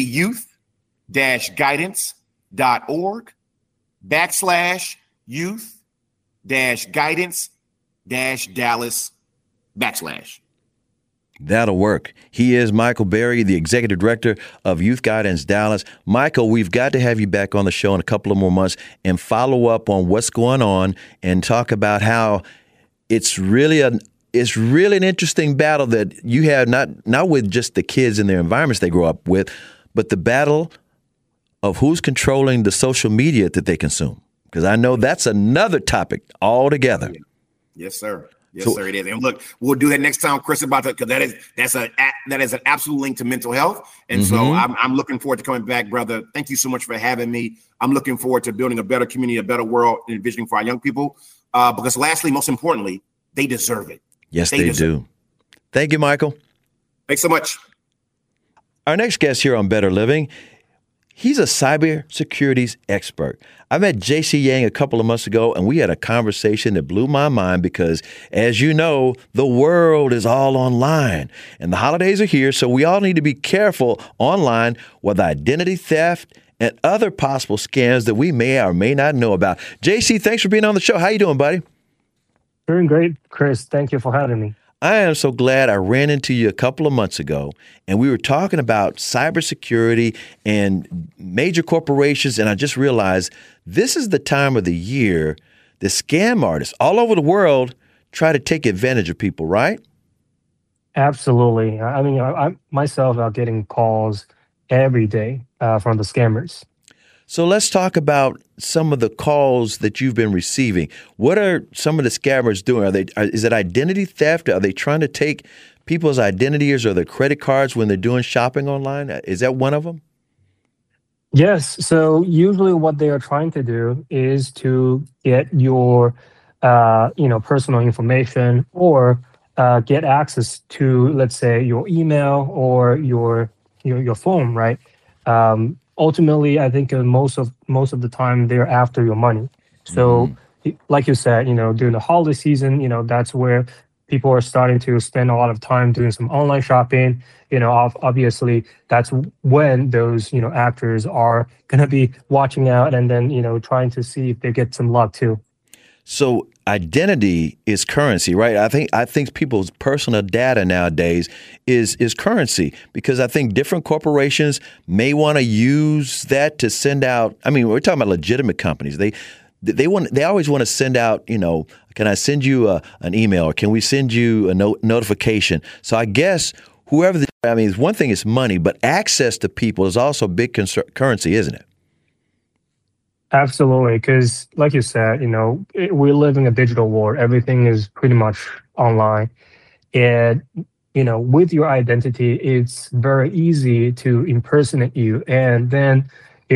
youth-guidance.org/youth-guidance-Dallas/. That'll work. He is Michael Berry, the Executive Director of Youth Guidance Dallas. Michael, we've got to have you back on the show in a couple of more months and follow up on what's going on and talk about how it's really an interesting battle that you have, not with just the kids and their environments they grow up with, but the battle of who's controlling the social media that they consume. Because I know that's another topic altogether. Yes, sir. Yes, sir, it is. And look, we'll do that next time, Chris, about that, because that is an absolute link to mental health. And so I'm looking forward to coming back, brother. Thank you so much for having me. I'm looking forward to building a better community, a better world, and envisioning for our young people. Because lastly, most importantly, they deserve it. Yes, they do. Thank you, Michael. Thanks so much. Our next guest here on Better Living, he's a cybersecurity expert. I met JC Yang a couple of months ago, and we had a conversation that blew my mind because, as you know, the world is all online, and the holidays are here, so we all need to be careful online with identity theft and other possible scams that we may or may not know about. JC, thanks for being on the show. How you doing, buddy? Doing great, Chris. Thank you for having me. I am so glad I ran into you a couple of months ago, and we were talking about cybersecurity and major corporations, and I just realized this is the time of the year the scam artists all over the world try to take advantage of people, right? Absolutely. I mean, I myself are getting calls every day from the scammers. So let's talk about some of the calls that you've been receiving. What are some of the scammers doing? Is it identity theft? Are they trying to take people's identities or their credit cards when they're doing shopping online? Is that one of them? Yes. So usually what they are trying to do is to get your, personal information or get access to, let's say, your email or your phone, right? Ultimately, I think most of the time they're after your money. So, like you said, during the holiday season, that's where people are starting to spend a lot of time doing some online shopping. Obviously, that's when those actors are going to be watching out and then trying to see if they get some luck too. So identity is currency, right? I think people's personal data nowadays is currency, because I think different corporations may want to use that to send out. I mean, we're talking about legitimate companies. They always want to send out, can I send you an email, or can we send you a notification? So I guess one thing is money, but access to people is also a big currency, isn't it? Absolutely, because like you said, we live in a digital world. Everything is pretty much online. And, with your identity, it's very easy to impersonate you and then,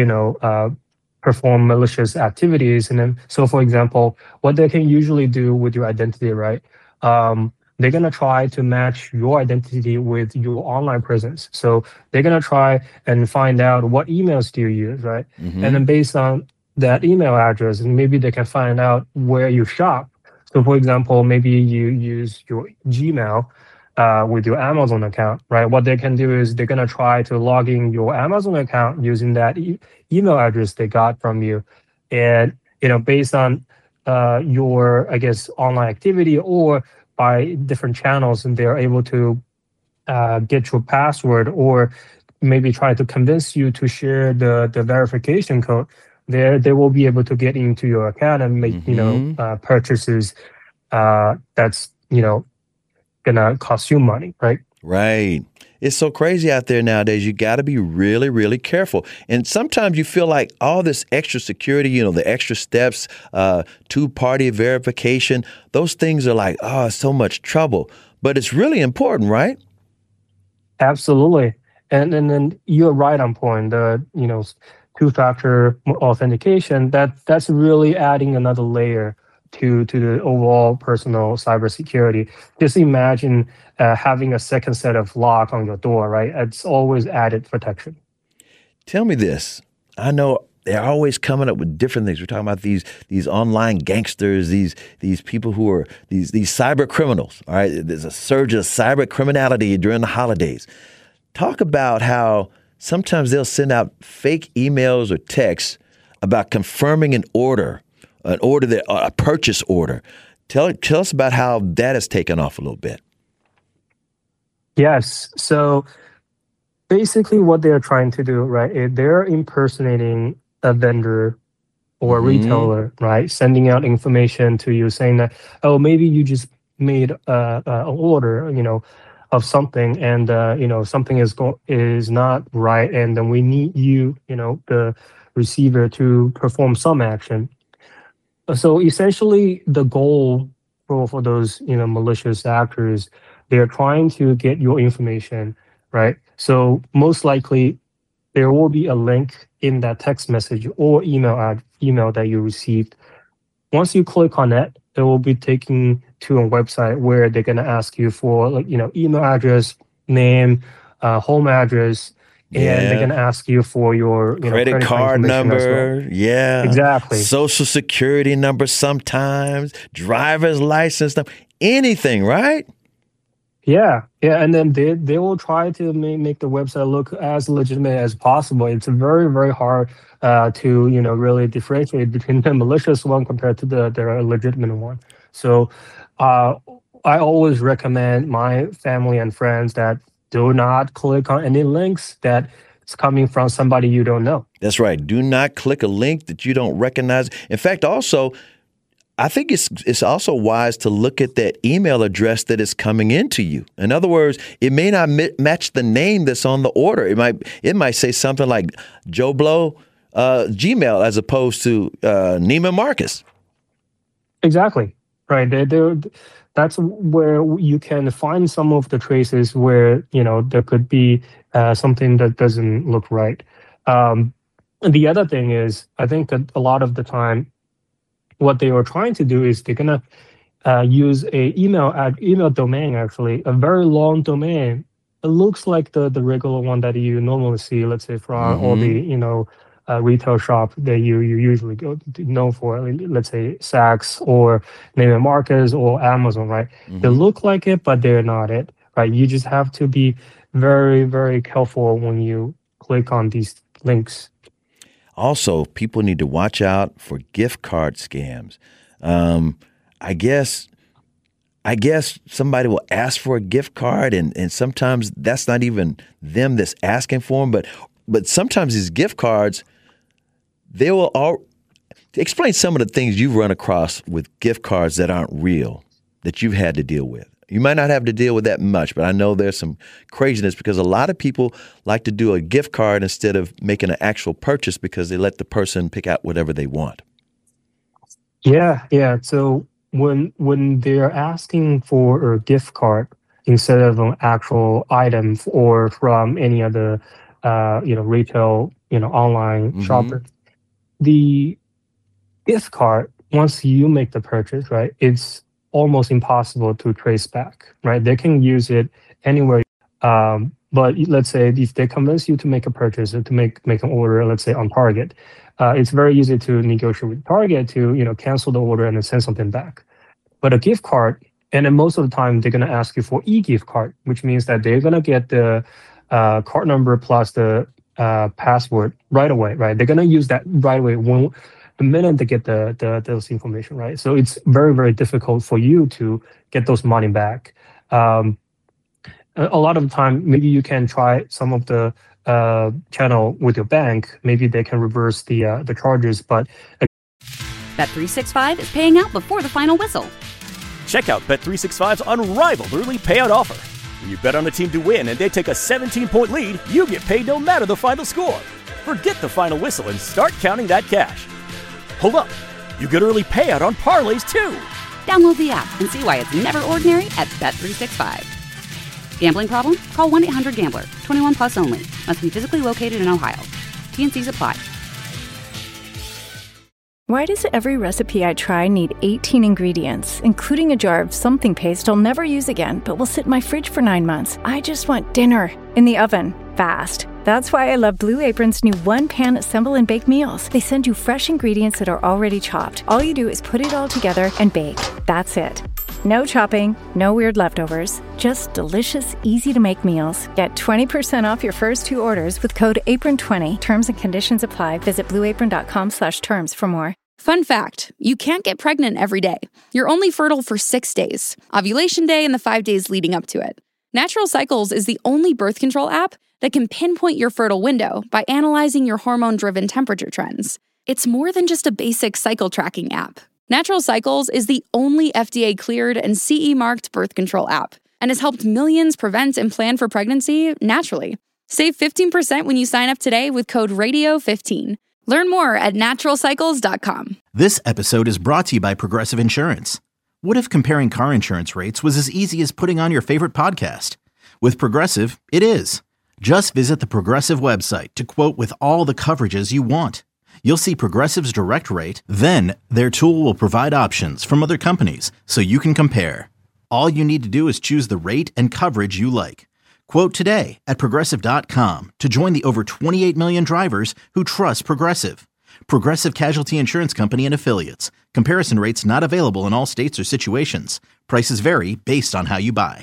perform malicious activities. And then, so for example, what they can usually do with your identity, right? They're going to try to match your identity with your online presence. So they're going to try and find out what emails do you use, right? And then based on that email address, and maybe they can find out where you shop. So for example, maybe you use your Gmail with your Amazon account, right? What they can do is they're going to try to log in your Amazon account using that email address they got from you. And, based on your, I guess, online activity or by different channels, and they're able to get your password or maybe try to convince you to share the verification code. they will be able to get into your account and make purchases that's gonna cost you money, right? Right. It's so crazy out there nowadays. You got to be really, really careful. And sometimes you feel like all this extra security, the extra steps, two-party verification, those things are like, so much trouble. But it's really important, right? Absolutely. And then you're right on point. The two-factor authentication, that's really adding another layer to the overall personal cybersecurity. Just imagine having a second set of lock on your door, right? It's always added protection. Tell me this. I know they're always coming up with different things. We're talking about these online gangsters, these people who are these cyber criminals. All right, there's a surge of cyber criminality during the holidays. Talk about how sometimes they'll send out fake emails or texts about confirming an order a purchase order. Tell us about how that has taken off a little bit. Yes. So basically what they're trying to do, right, is they're impersonating a vendor or a retailer, right, sending out information to you saying that, oh, maybe you just made an order, of something, and something is not right, and then we need you, the receiver, to perform some action. So essentially, the goal for those malicious actors, they're trying to get your information, right? So most likely, there will be a link in that text message or email that you received. Once you click on it, it will be taken to a website where they're gonna ask you for email address, name, home address. And they're going to ask you for your credit card number. Well. Yeah. Exactly. Social security number sometimes, driver's license number, anything, right? Yeah. And then they will try to make the website look as legitimate as possible. It's very, very hard to, really differentiate between the malicious one compared to the legitimate one. So I always recommend my family and friends that do not click on any links that is coming from somebody you don't know. That's right. Do not click a link that you don't recognize. In fact, also, I think it's also wise to look at that email address that is coming into you. In other words, it may not match the name that's on the order. It might say something like Joe Blow Gmail as opposed to Neiman Marcus. Exactly. Right. That's where you can find some of the traces where, there could be something that doesn't look right. And the other thing is, I think that a lot of the time, what they were trying to do is they're going to use a email domain, actually, a very long domain. It looks like the regular one that you normally see, let's say, from all the, retail shop that you usually go to know for, let's say Saks or Neiman Marcus or Amazon, right? They look like it, but they're not it, right? You just have to be very, very careful when you click on these links. Also, people need to watch out for gift card scams. I guess somebody will ask for a gift card, and sometimes that's not even them that's asking for them, but sometimes these gift cards, they will all explain some of the things you've run across with gift cards that aren't real, that you've had to deal with. You might not have to deal with that much, but I know there's some craziness because a lot of people like to do a gift card instead of making an actual purchase because they let the person pick out whatever they want. Yeah. So when they're asking for a gift card instead of an actual item or from any other retail online shopper, the gift card, once you make the purchase, right, it's almost impossible to trace back, right? They can use it anywhere. But let's say if they convince you to make a purchase or to make an order, let's say on Target, it's very easy to negotiate with Target to cancel the order and then send something back. But a gift card, and then most of the time they're going to ask you for e-gift card, which means that they're going to get the card number plus the password right away, right? They're going to use that right away the minute they get those information, right? So it's very, very difficult for you to get those money back. A lot of the time, maybe you can try some of the channel with your bank, maybe they can reverse the charges. But Bet365 is paying out before the final whistle. Check out Bet365's unrivaled early payout offer. When you bet on a team to win and they take a 17-point lead, you get paid no matter the final score. Forget the final whistle and start counting that cash. Hold up. You get early payout on parlays too. Download the app and see why it's never ordinary at Bet365. Gambling problem? Call 1-800-GAMBLER. 21 plus only. Must be physically located in Ohio. T&Cs apply. Why does every recipe I try need 18 ingredients, including a jar of something paste I'll never use again, but will sit in my fridge for 9 months? I just want dinner in the oven, fast. That's why I love Blue Apron's new one-pan assemble and bake meals. They send you fresh ingredients that are already chopped. All you do is put it all together and bake. That's it. No chopping, no weird leftovers, just delicious, easy-to-make meals. Get 20% off your first 2 orders with code APRON20. Terms and conditions apply. Visit blueapron.com/terms for more. Fun fact, you can't get pregnant every day. You're only fertile for 6 days, ovulation day and the 5 days leading up to it. Natural Cycles is the only birth control app that can pinpoint your fertile window by analyzing your hormone-driven temperature trends. It's more than just a basic cycle tracking app. Natural Cycles is the only FDA-cleared and CE-marked birth control app and has helped millions prevent and plan for pregnancy naturally. Save 15% when you sign up today with code RADIO15. Learn more at naturalcycles.com. This episode is brought to you by Progressive Insurance. What if comparing car insurance rates was as easy as putting on your favorite podcast? With Progressive, it is. Just visit the Progressive website to quote with all the coverages you want. You'll see Progressive's direct rate, then their tool will provide options from other companies so you can compare. All you need to do is choose the rate and coverage you like. Quote today at Progressive.com to join the over 28 million drivers who trust Progressive. Progressive Casualty Insurance Company and Affiliates. Comparison rates not available in all states or situations. Prices vary based on how you buy.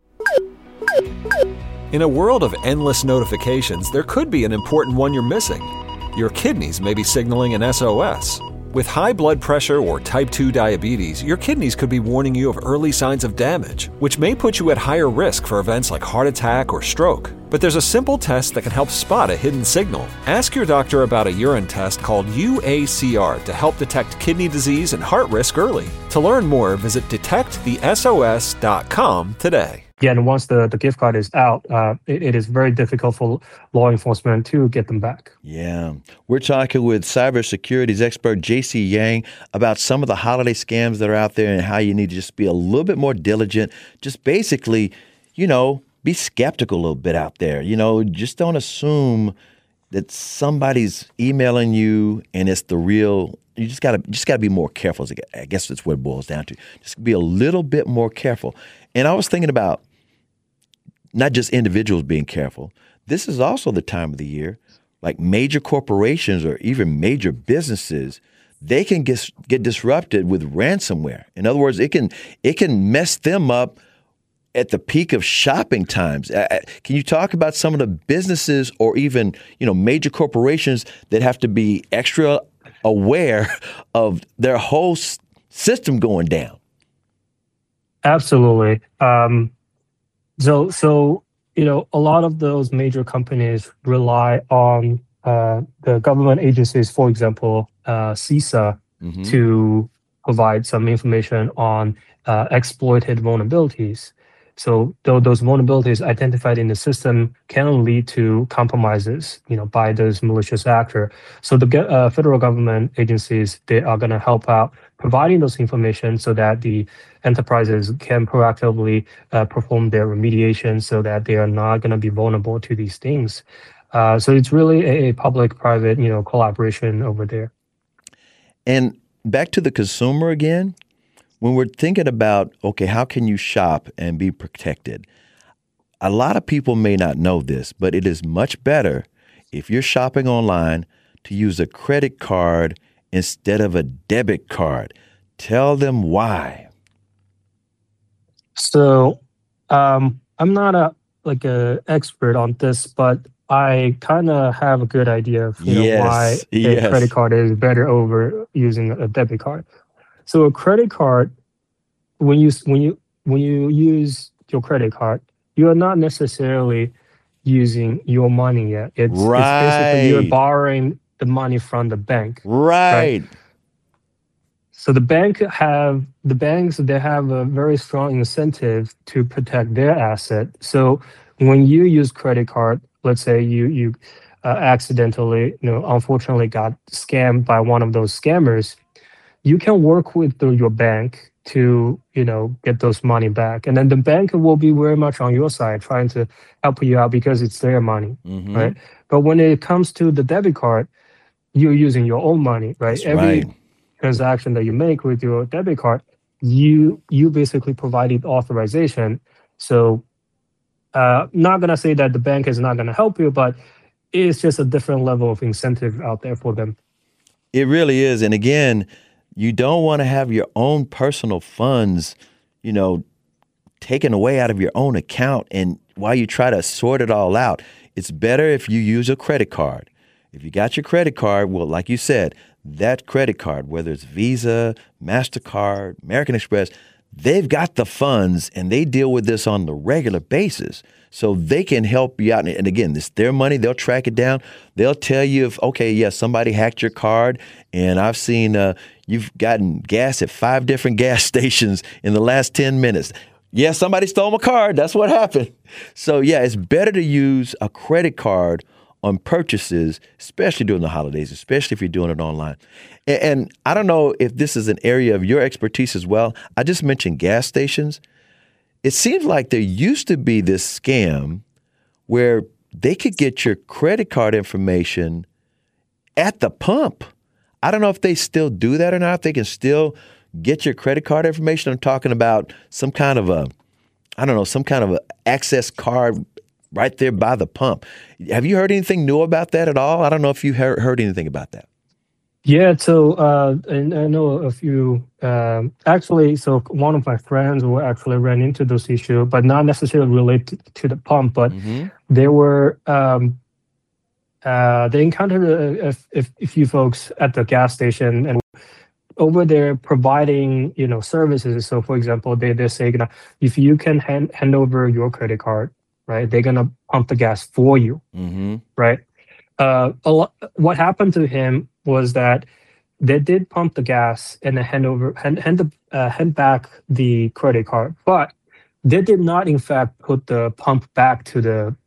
In a world of endless notifications, there could be an important one you're missing. Your kidneys may be signaling an SOS. With high blood pressure or type 2 diabetes, your kidneys could be warning you of early signs of damage, which may put you at higher risk for events like heart attack or stroke. But there's a simple test that can help spot a hidden signal. Ask your doctor about a urine test called UACR to help detect kidney disease and heart risk early. To learn more, visit detectthesos.com today. Yeah, and once the gift card is out, it is very difficult for law enforcement to get them back. Yeah. We're talking with cybersecurity expert J.C. Yang about some of the holiday scams that are out there and how you need to just be a little bit more diligent. Just basically, be skeptical a little bit out there. Just don't assume that somebody's emailing you and it's the real. You just gotta be more careful. I guess that's what it boils down to. Just be a little bit more careful. And I was thinking about not just individuals being careful. This is also the time of the year, like major corporations or even major businesses, they can get disrupted with ransomware. In other words, it can mess them up at the peak of shopping times. Can you talk about some of the businesses or even major corporations that have to be extra aware of their whole system going down? Absolutely. So a lot of those major companies rely on the government agencies, for example, CISA, to provide some information on exploited vulnerabilities. So those vulnerabilities identified in the system can lead to compromises, by those malicious actor. So the federal government agencies, they are going to help out providing those information so that the enterprises can proactively perform their remediation so that they are not going to be vulnerable to these things. So it's really a public-private, collaboration over there. And back to the consumer again. When we're thinking about, okay, how can you shop and be protected? A lot of people may not know this, but it is much better if you're shopping online to use a credit card instead of a debit card. Tell them why. So I'm not a expert on this, but I kind of have a good idea of why a credit card is better over using a debit card. So a credit card, when you use your credit card, you are not necessarily using your money yet. It's basically you're borrowing the money from the bank. Right. So the banks, they have a very strong incentive to protect their asset. So when you use credit card, let's say you accidentally, unfortunately got scammed by one of those scammers, you can work with your bank to, get those money back. And then the bank will be very much on your side trying to help you out because it's their money, right? But when it comes to the debit card, you're using your own money, right? Every transaction that you make with your debit card, you basically provided authorization. So not going to say that the bank is not going to help you, but it's just a different level of incentive out there for them. It really is. And again, you don't want to have your own personal funds, taken away out of your own account. And while you try to sort it all out, it's better if you use a credit card. If you got your credit card, well, like you said, that credit card, whether it's Visa, MasterCard, American Express, they've got the funds and they deal with this on the regular basis. So they can help you out. And again, it's their money. They'll track it down. They'll tell you if, somebody hacked your card. And I've seen you've gotten gas at 5 different gas stations in the last 10 minutes. Yeah, somebody stole my card. That's what happened. So, it's better to use a credit card on purchases, especially during the holidays, especially if you're doing it online. And I don't know if this is an area of your expertise as well. I just mentioned gas stations. It seems like there used to be this scam where they could get your credit card information at the pump. I don't know if they still do that or not. If they can still get your credit card information. I'm talking about some kind of a access card right there by the pump. Have you heard anything new about that at all? I don't know if you heard anything about that. Yeah, so and I know a few, actually, so one of my friends who actually ran into this issue, but not necessarily related to the pump, but they were, they encountered a few folks at the gas station and over there providing, services. So for example, they say, if you can hand over your credit card, right, they're going to pump the gas for you, right? What happened to him was that they did pump the gas and then hand back the credit card, but they did not, in fact, put the pump back to the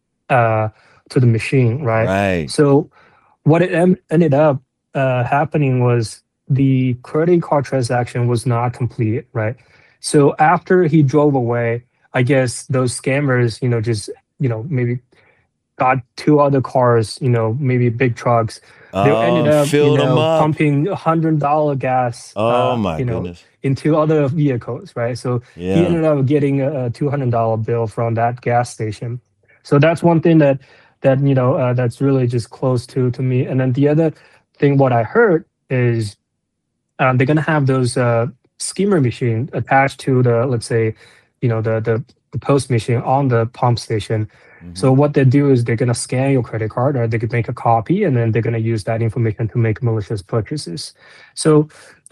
machine, right? Right. So what it ended up happening was the credit card transaction was not completed, right? So after he drove away, I guess those scammers, just maybe got 2 other cars, maybe big trucks. They ended up, pumping $100 gas, goodness, into other vehicles, right? So he ended up getting a $200 bill from that gas station. So that's one thing that that's really just close to me. And then the other thing, what I heard is they're gonna have those skimmer machine attached to the, let's say, the post machine on the pump station. So what they do is they're going to scan your credit card, or they could make a copy, and then they're going to use that information to make malicious purchases. So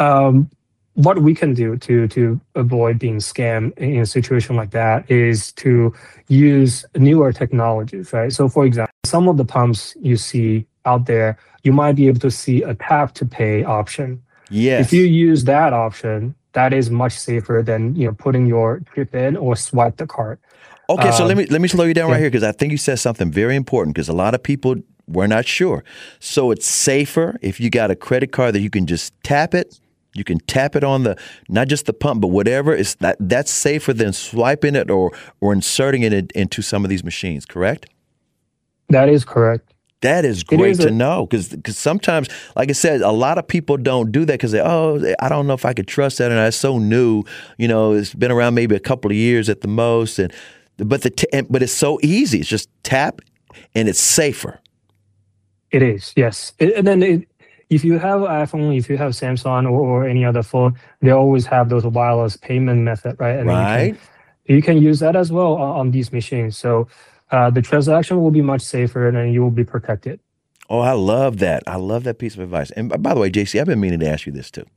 what we can do to avoid being scammed in a situation like that is to use newer technologies, right? So for example, some of the pumps you see out there, you might be able to see a tap to pay option. Yes. If you use that option, that is much safer than putting your chip in or swipe the card. Okay, so let me slow you down right here, because I think you said something very important, because a lot of people were not sure. So it's safer if you got a credit card that you can just tap it. You can tap it on not just the pump, but whatever. That's safer than swiping it or inserting it into some of these machines, correct? That is correct. That is great to know, because sometimes, like I said, a lot of people don't do that because I don't know if I could trust that, and it's so new. It's been around maybe a couple of years at the most, but it's so easy. It's just tap, and it's safer. It is, yes. And then if you have iPhone, if you have Samsung or any other phone, they always have those wireless payment method, right? And right. You can use that as well on these machines. So the transaction will be much safer, and then you will be protected. Oh, I love that. I love that piece of advice. And by the way, JC, I've been meaning to ask you this too.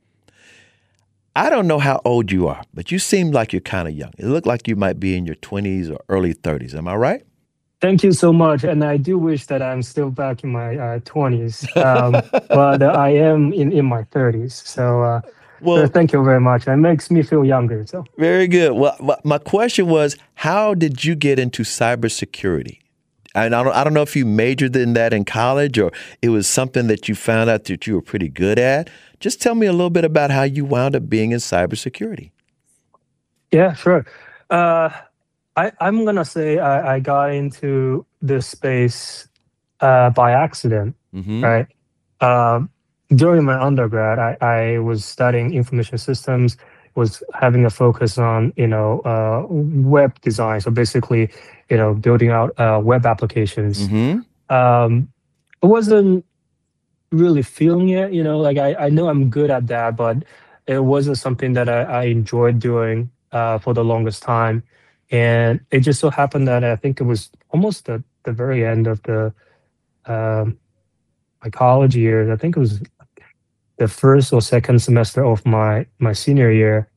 I don't know how old you are, but you seem like you're kind of young. It looked like you might be in your 20s or early 30s. Am I right? Thank you so much. And I do wish that I'm still back in my 20s, but I am in my 30s. So Well, thank you very much. It makes me feel younger. So very good. Well, my question was, how did you get into cybersecurity? And I don't know if you majored in that in college or it was something that you found out that you were pretty good at. Just tell me a little bit about how you wound up being in cybersecurity. Yeah, sure. I'm going to say I got into this space by accident, right? During my undergrad, I was studying information systems, was having a focus on, web design. So basically, building out web applications. I wasn't really feeling it, like I know I'm good at that, but it wasn't something that I enjoyed doing for the longest time. And it just so happened that I think it was almost the very end of my college years. I think it was the first or second semester of my senior year.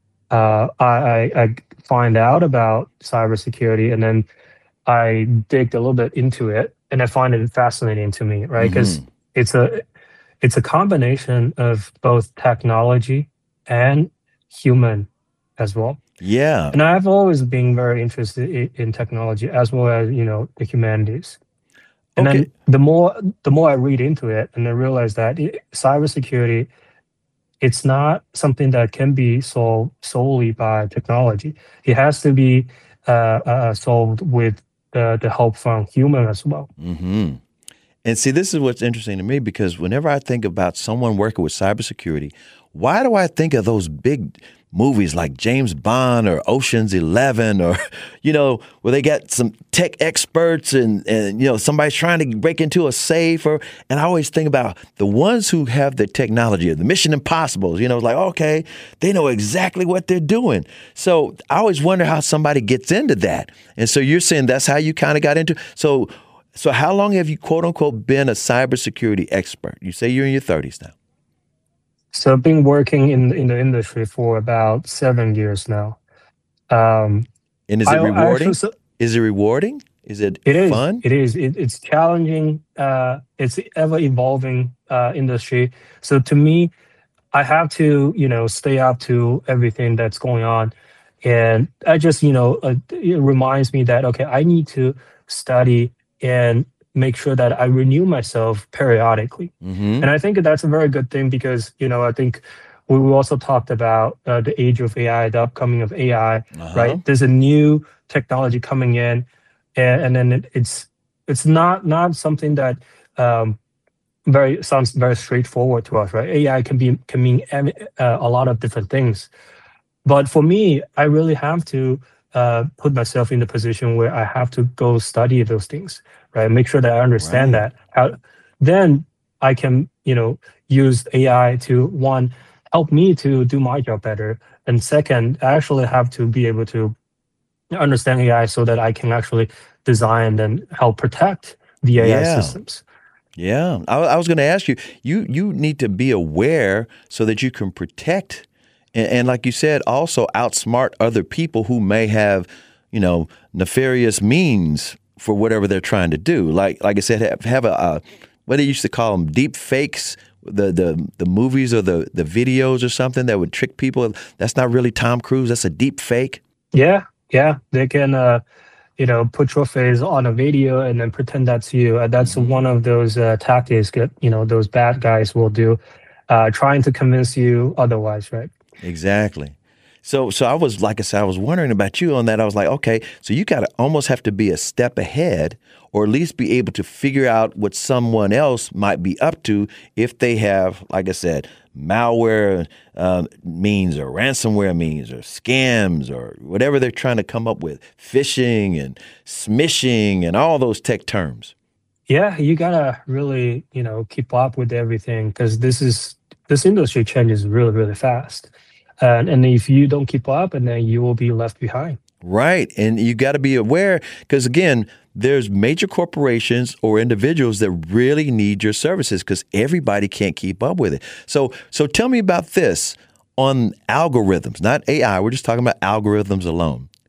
I find out about cybersecurity, and then I digged a little bit into it, and I find it fascinating to me, right? Because it's a combination of both technology and human as well. Yeah. And I've always been very interested in technology as well as, the humanities. And then the more I read into it, and I realize that cybersecurity, it's not something that can be solved solely by technology. It has to be solved with the help from human as well. And see, this is what's interesting to me, because whenever I think about someone working with cybersecurity, why do I think of those big movies like James Bond or Ocean's 11 or, where they got some tech experts and somebody's trying to break into a safe and I always think about the ones who have the technology, the Mission Impossibles, like, okay, they know exactly what they're doing. So I always wonder how somebody gets into that. And so you're saying that's how you kind of got into. So how long have you, quote unquote, been a cybersecurity expert? You say you're in your 30s now. So I've been working in the industry for about 7 years now. And is it rewarding? Is it rewarding? Is it fun? It is. It's challenging. It's ever evolving industry. So to me, I have to, stay up to everything that's going on. And I just, it reminds me that, okay, I need to study and make sure that I renew myself periodically. And I think that's a very good thing because, I think we also talked about the age of AI, the upcoming of AI, right? There's a new technology coming in and then it's not something that sounds very straightforward to us, right? AI can mean a lot of different things. But for me, I really have to put myself in the position where I have to go study those things, right? Make sure that I understand that. Then I can, use AI to, one, help me to do my job better. And second, I actually have to be able to understand AI so that I can actually design and help protect the AI systems. Yeah. I was going to ask you, you need to be aware so that you can protect and like you said, also outsmart other people who may have, nefarious means for whatever they're trying to do. Like I said, have a what they used to call them, deep fakes, the movies or the videos or something that would trick people. That's not really Tom Cruise. That's a deep fake. Yeah. They can, put your face on a video and then pretend that's you. That's one of those tactics that, those bad guys will do, trying to convince you otherwise, right? Exactly. So I was, like I said, I was wondering about you on that. I was like, okay, so you got to almost have to be a step ahead or at least be able to figure out what someone else might be up to if they have, like I said, malware means or ransomware means or scams or whatever they're trying to come up with, phishing and smishing and all those tech terms. Yeah, you got to really, keep up with everything because this industry changes really, really fast. And if you don't keep up, and then you will be left behind. Right. And you got to be aware because, again, there's major corporations or individuals that really need your services because everybody can't keep up with it. So tell me about this on algorithms, not AI. We're just talking about algorithms alone.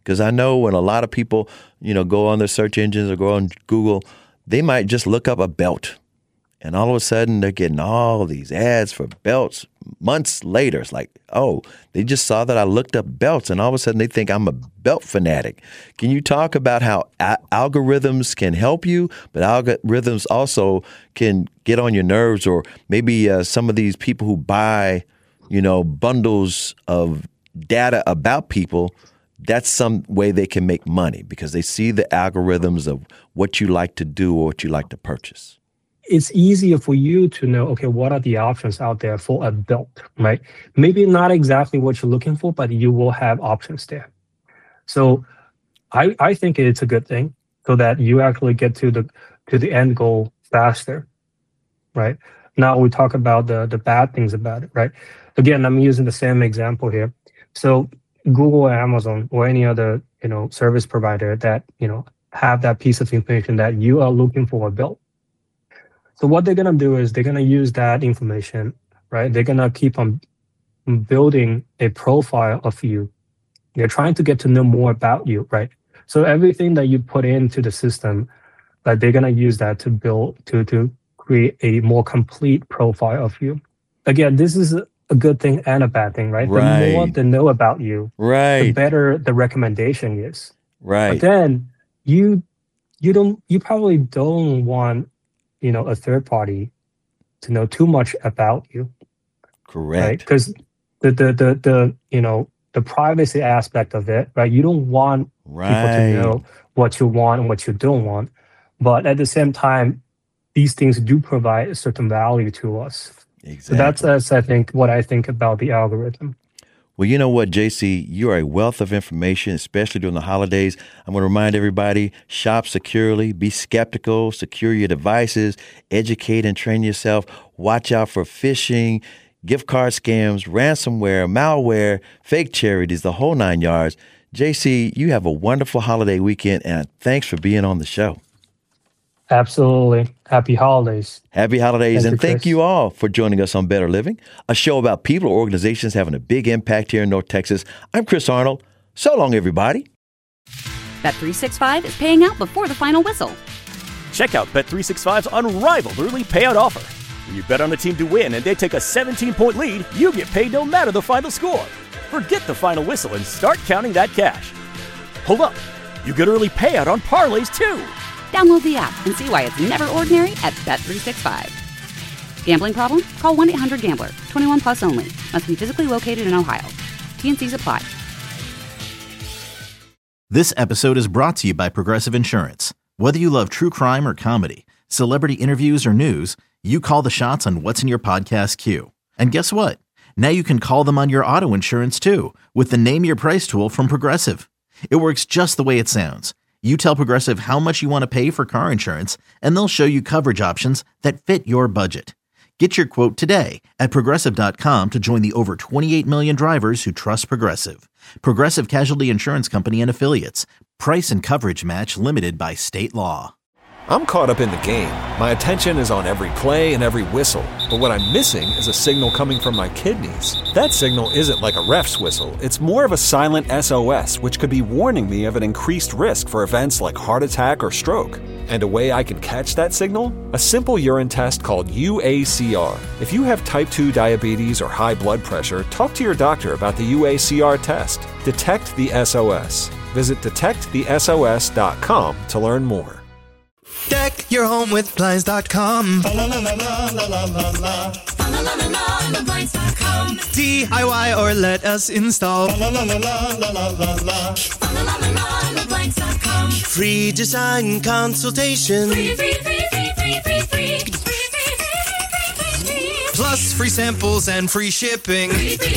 Because I know when a lot of people, go on their search engines or go on Google, they might just look up a belt. And all of a sudden, they're getting all these ads for belts months later. It's like, oh, they just saw that I looked up belts, and all of a sudden they think I'm a belt fanatic. Can you talk about how algorithms can help you, but algorithms also can get on your nerves, or maybe some of these people who buy, bundles of data about people, that's some way they can make money because they see the algorithms of what you like to do or what you like to purchase? It's easier for you to know, okay, what are the options out there for a belt, right? Maybe not exactly what you're looking for, but you will have options there. So I think it's a good thing so that you actually get to the end goal faster, right? Now we talk about the bad things about it, right? Again, I'm using the same example here. So Google or Amazon or any other, service provider that, have that piece of information that you are looking for a belt. So what they're going to do is they're going to use that information, right? They're going to keep on building a profile of you. They're trying to get to know more about you, right? So everything that you put into the system, they're going to use that to build, to create a more complete profile of you. Again, this is a good thing and a bad thing, right? The more they know about you, the better the recommendation is. Right. But then you probably don't want a third party to know too much about you. Correct. Right? Because the privacy aspect of it, right? You don't want people to know what you want and what you don't want. But at the same time, these things do provide a certain value to us. Exactly. So that's I think, what I think about the algorithm. Well, you know what, JC, you are a wealth of information, especially during the holidays. I'm going to remind everybody, shop securely, be skeptical, secure your devices, educate and train yourself, watch out for phishing, gift card scams, ransomware, malware, fake charities, the whole 9 yards. JC, you have a wonderful holiday weekend, and thanks for being on the show. Absolutely. Happy holidays. Happy holidays. Thank and you, thank Chris. you all for joining us on Better Living, a show about people or organizations having a big impact here in North Texas. I'm Chris Arnold. So long, everybody. Bet365 is paying out before the final whistle. Check out Bet365's unrivaled early payout offer. When you bet on a team to win and they take a 17-point lead, you get paid no matter the final score. Forget the final whistle and start counting that cash. Hold up. You get early payout on parlays, too. Download the app and see why it's never ordinary at Bet365. Gambling problem? Call 1-800-GAMBLER. 21 plus only. Must be physically located in Ohio. T&Cs apply. This episode is brought to you by Progressive Insurance. Whether you love true crime or comedy, celebrity interviews or news, you call the shots on what's in your podcast queue. And guess what? Now you can call them on your auto insurance too with the Name Your Price tool from Progressive. It works just the way it sounds. You tell Progressive how much you want to pay for car insurance, and they'll show you coverage options that fit your budget. Get your quote today at Progressive.com to join the over 28 million drivers who trust Progressive. Progressive Casualty Insurance Company and Affiliates. Price and coverage match limited by state law. I'm caught up in the game. My attention is on every play and every whistle. But what I'm missing is a signal coming from my kidneys. That signal isn't like a ref's whistle. It's more of a silent SOS, which could be warning me of an increased risk for events like heart attack or stroke. And a way I can catch that signal? A simple urine test called UACR. If you have type 2 diabetes or high blood pressure, talk to your doctor about the UACR test. Detect the SOS. Visit detectthesos.com to learn more. Deck your home with Blinds.com. DIY or let us install. Free design consultation. Plus free samples and free shipping.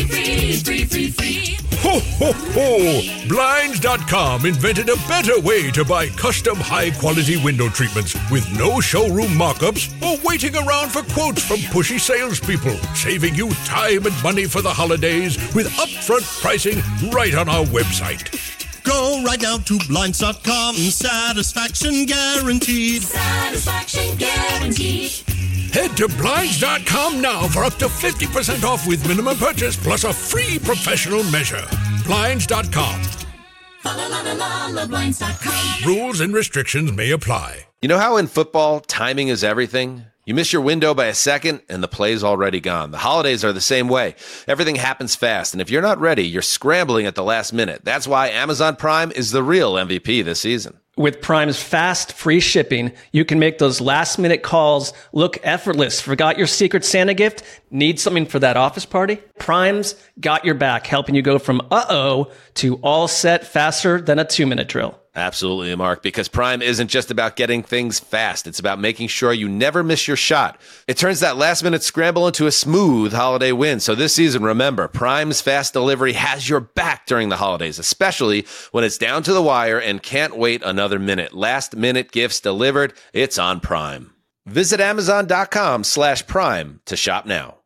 Ho, ho, ho! Blinds.com invented a better way to buy custom high-quality window treatments with no showroom mock-ups or waiting around for quotes from pushy salespeople, saving you time and money for the holidays with upfront pricing right on our website. Go right now to Blinds.com. Satisfaction guaranteed. Satisfaction guaranteed. Head to Blinds.com now for up to 50% off with minimum purchase plus a free professional measure. Blinds.com. Rules and restrictions may apply. You know how in football, timing is everything? You miss your window by a second, and the play's already gone. The holidays are the same way. Everything happens fast, and if you're not ready, you're scrambling at the last minute. That's why Amazon Prime is the real MVP this season. With Prime's fast, free shipping, you can make those last-minute calls look effortless. Forgot your Secret Santa gift? Need something for that office party? Prime's got your back, helping you go from uh-oh to all set faster than a 2-minute drill. Absolutely, Mark, because Prime isn't just about getting things fast. It's about making sure you never miss your shot. It turns that last-minute scramble into a smooth holiday win. So this season, remember, Prime's fast delivery has your back during the holidays, especially when it's down to the wire and can't wait another minute. Last-minute gifts delivered. It's on Prime. Visit Amazon.com/Prime to shop now.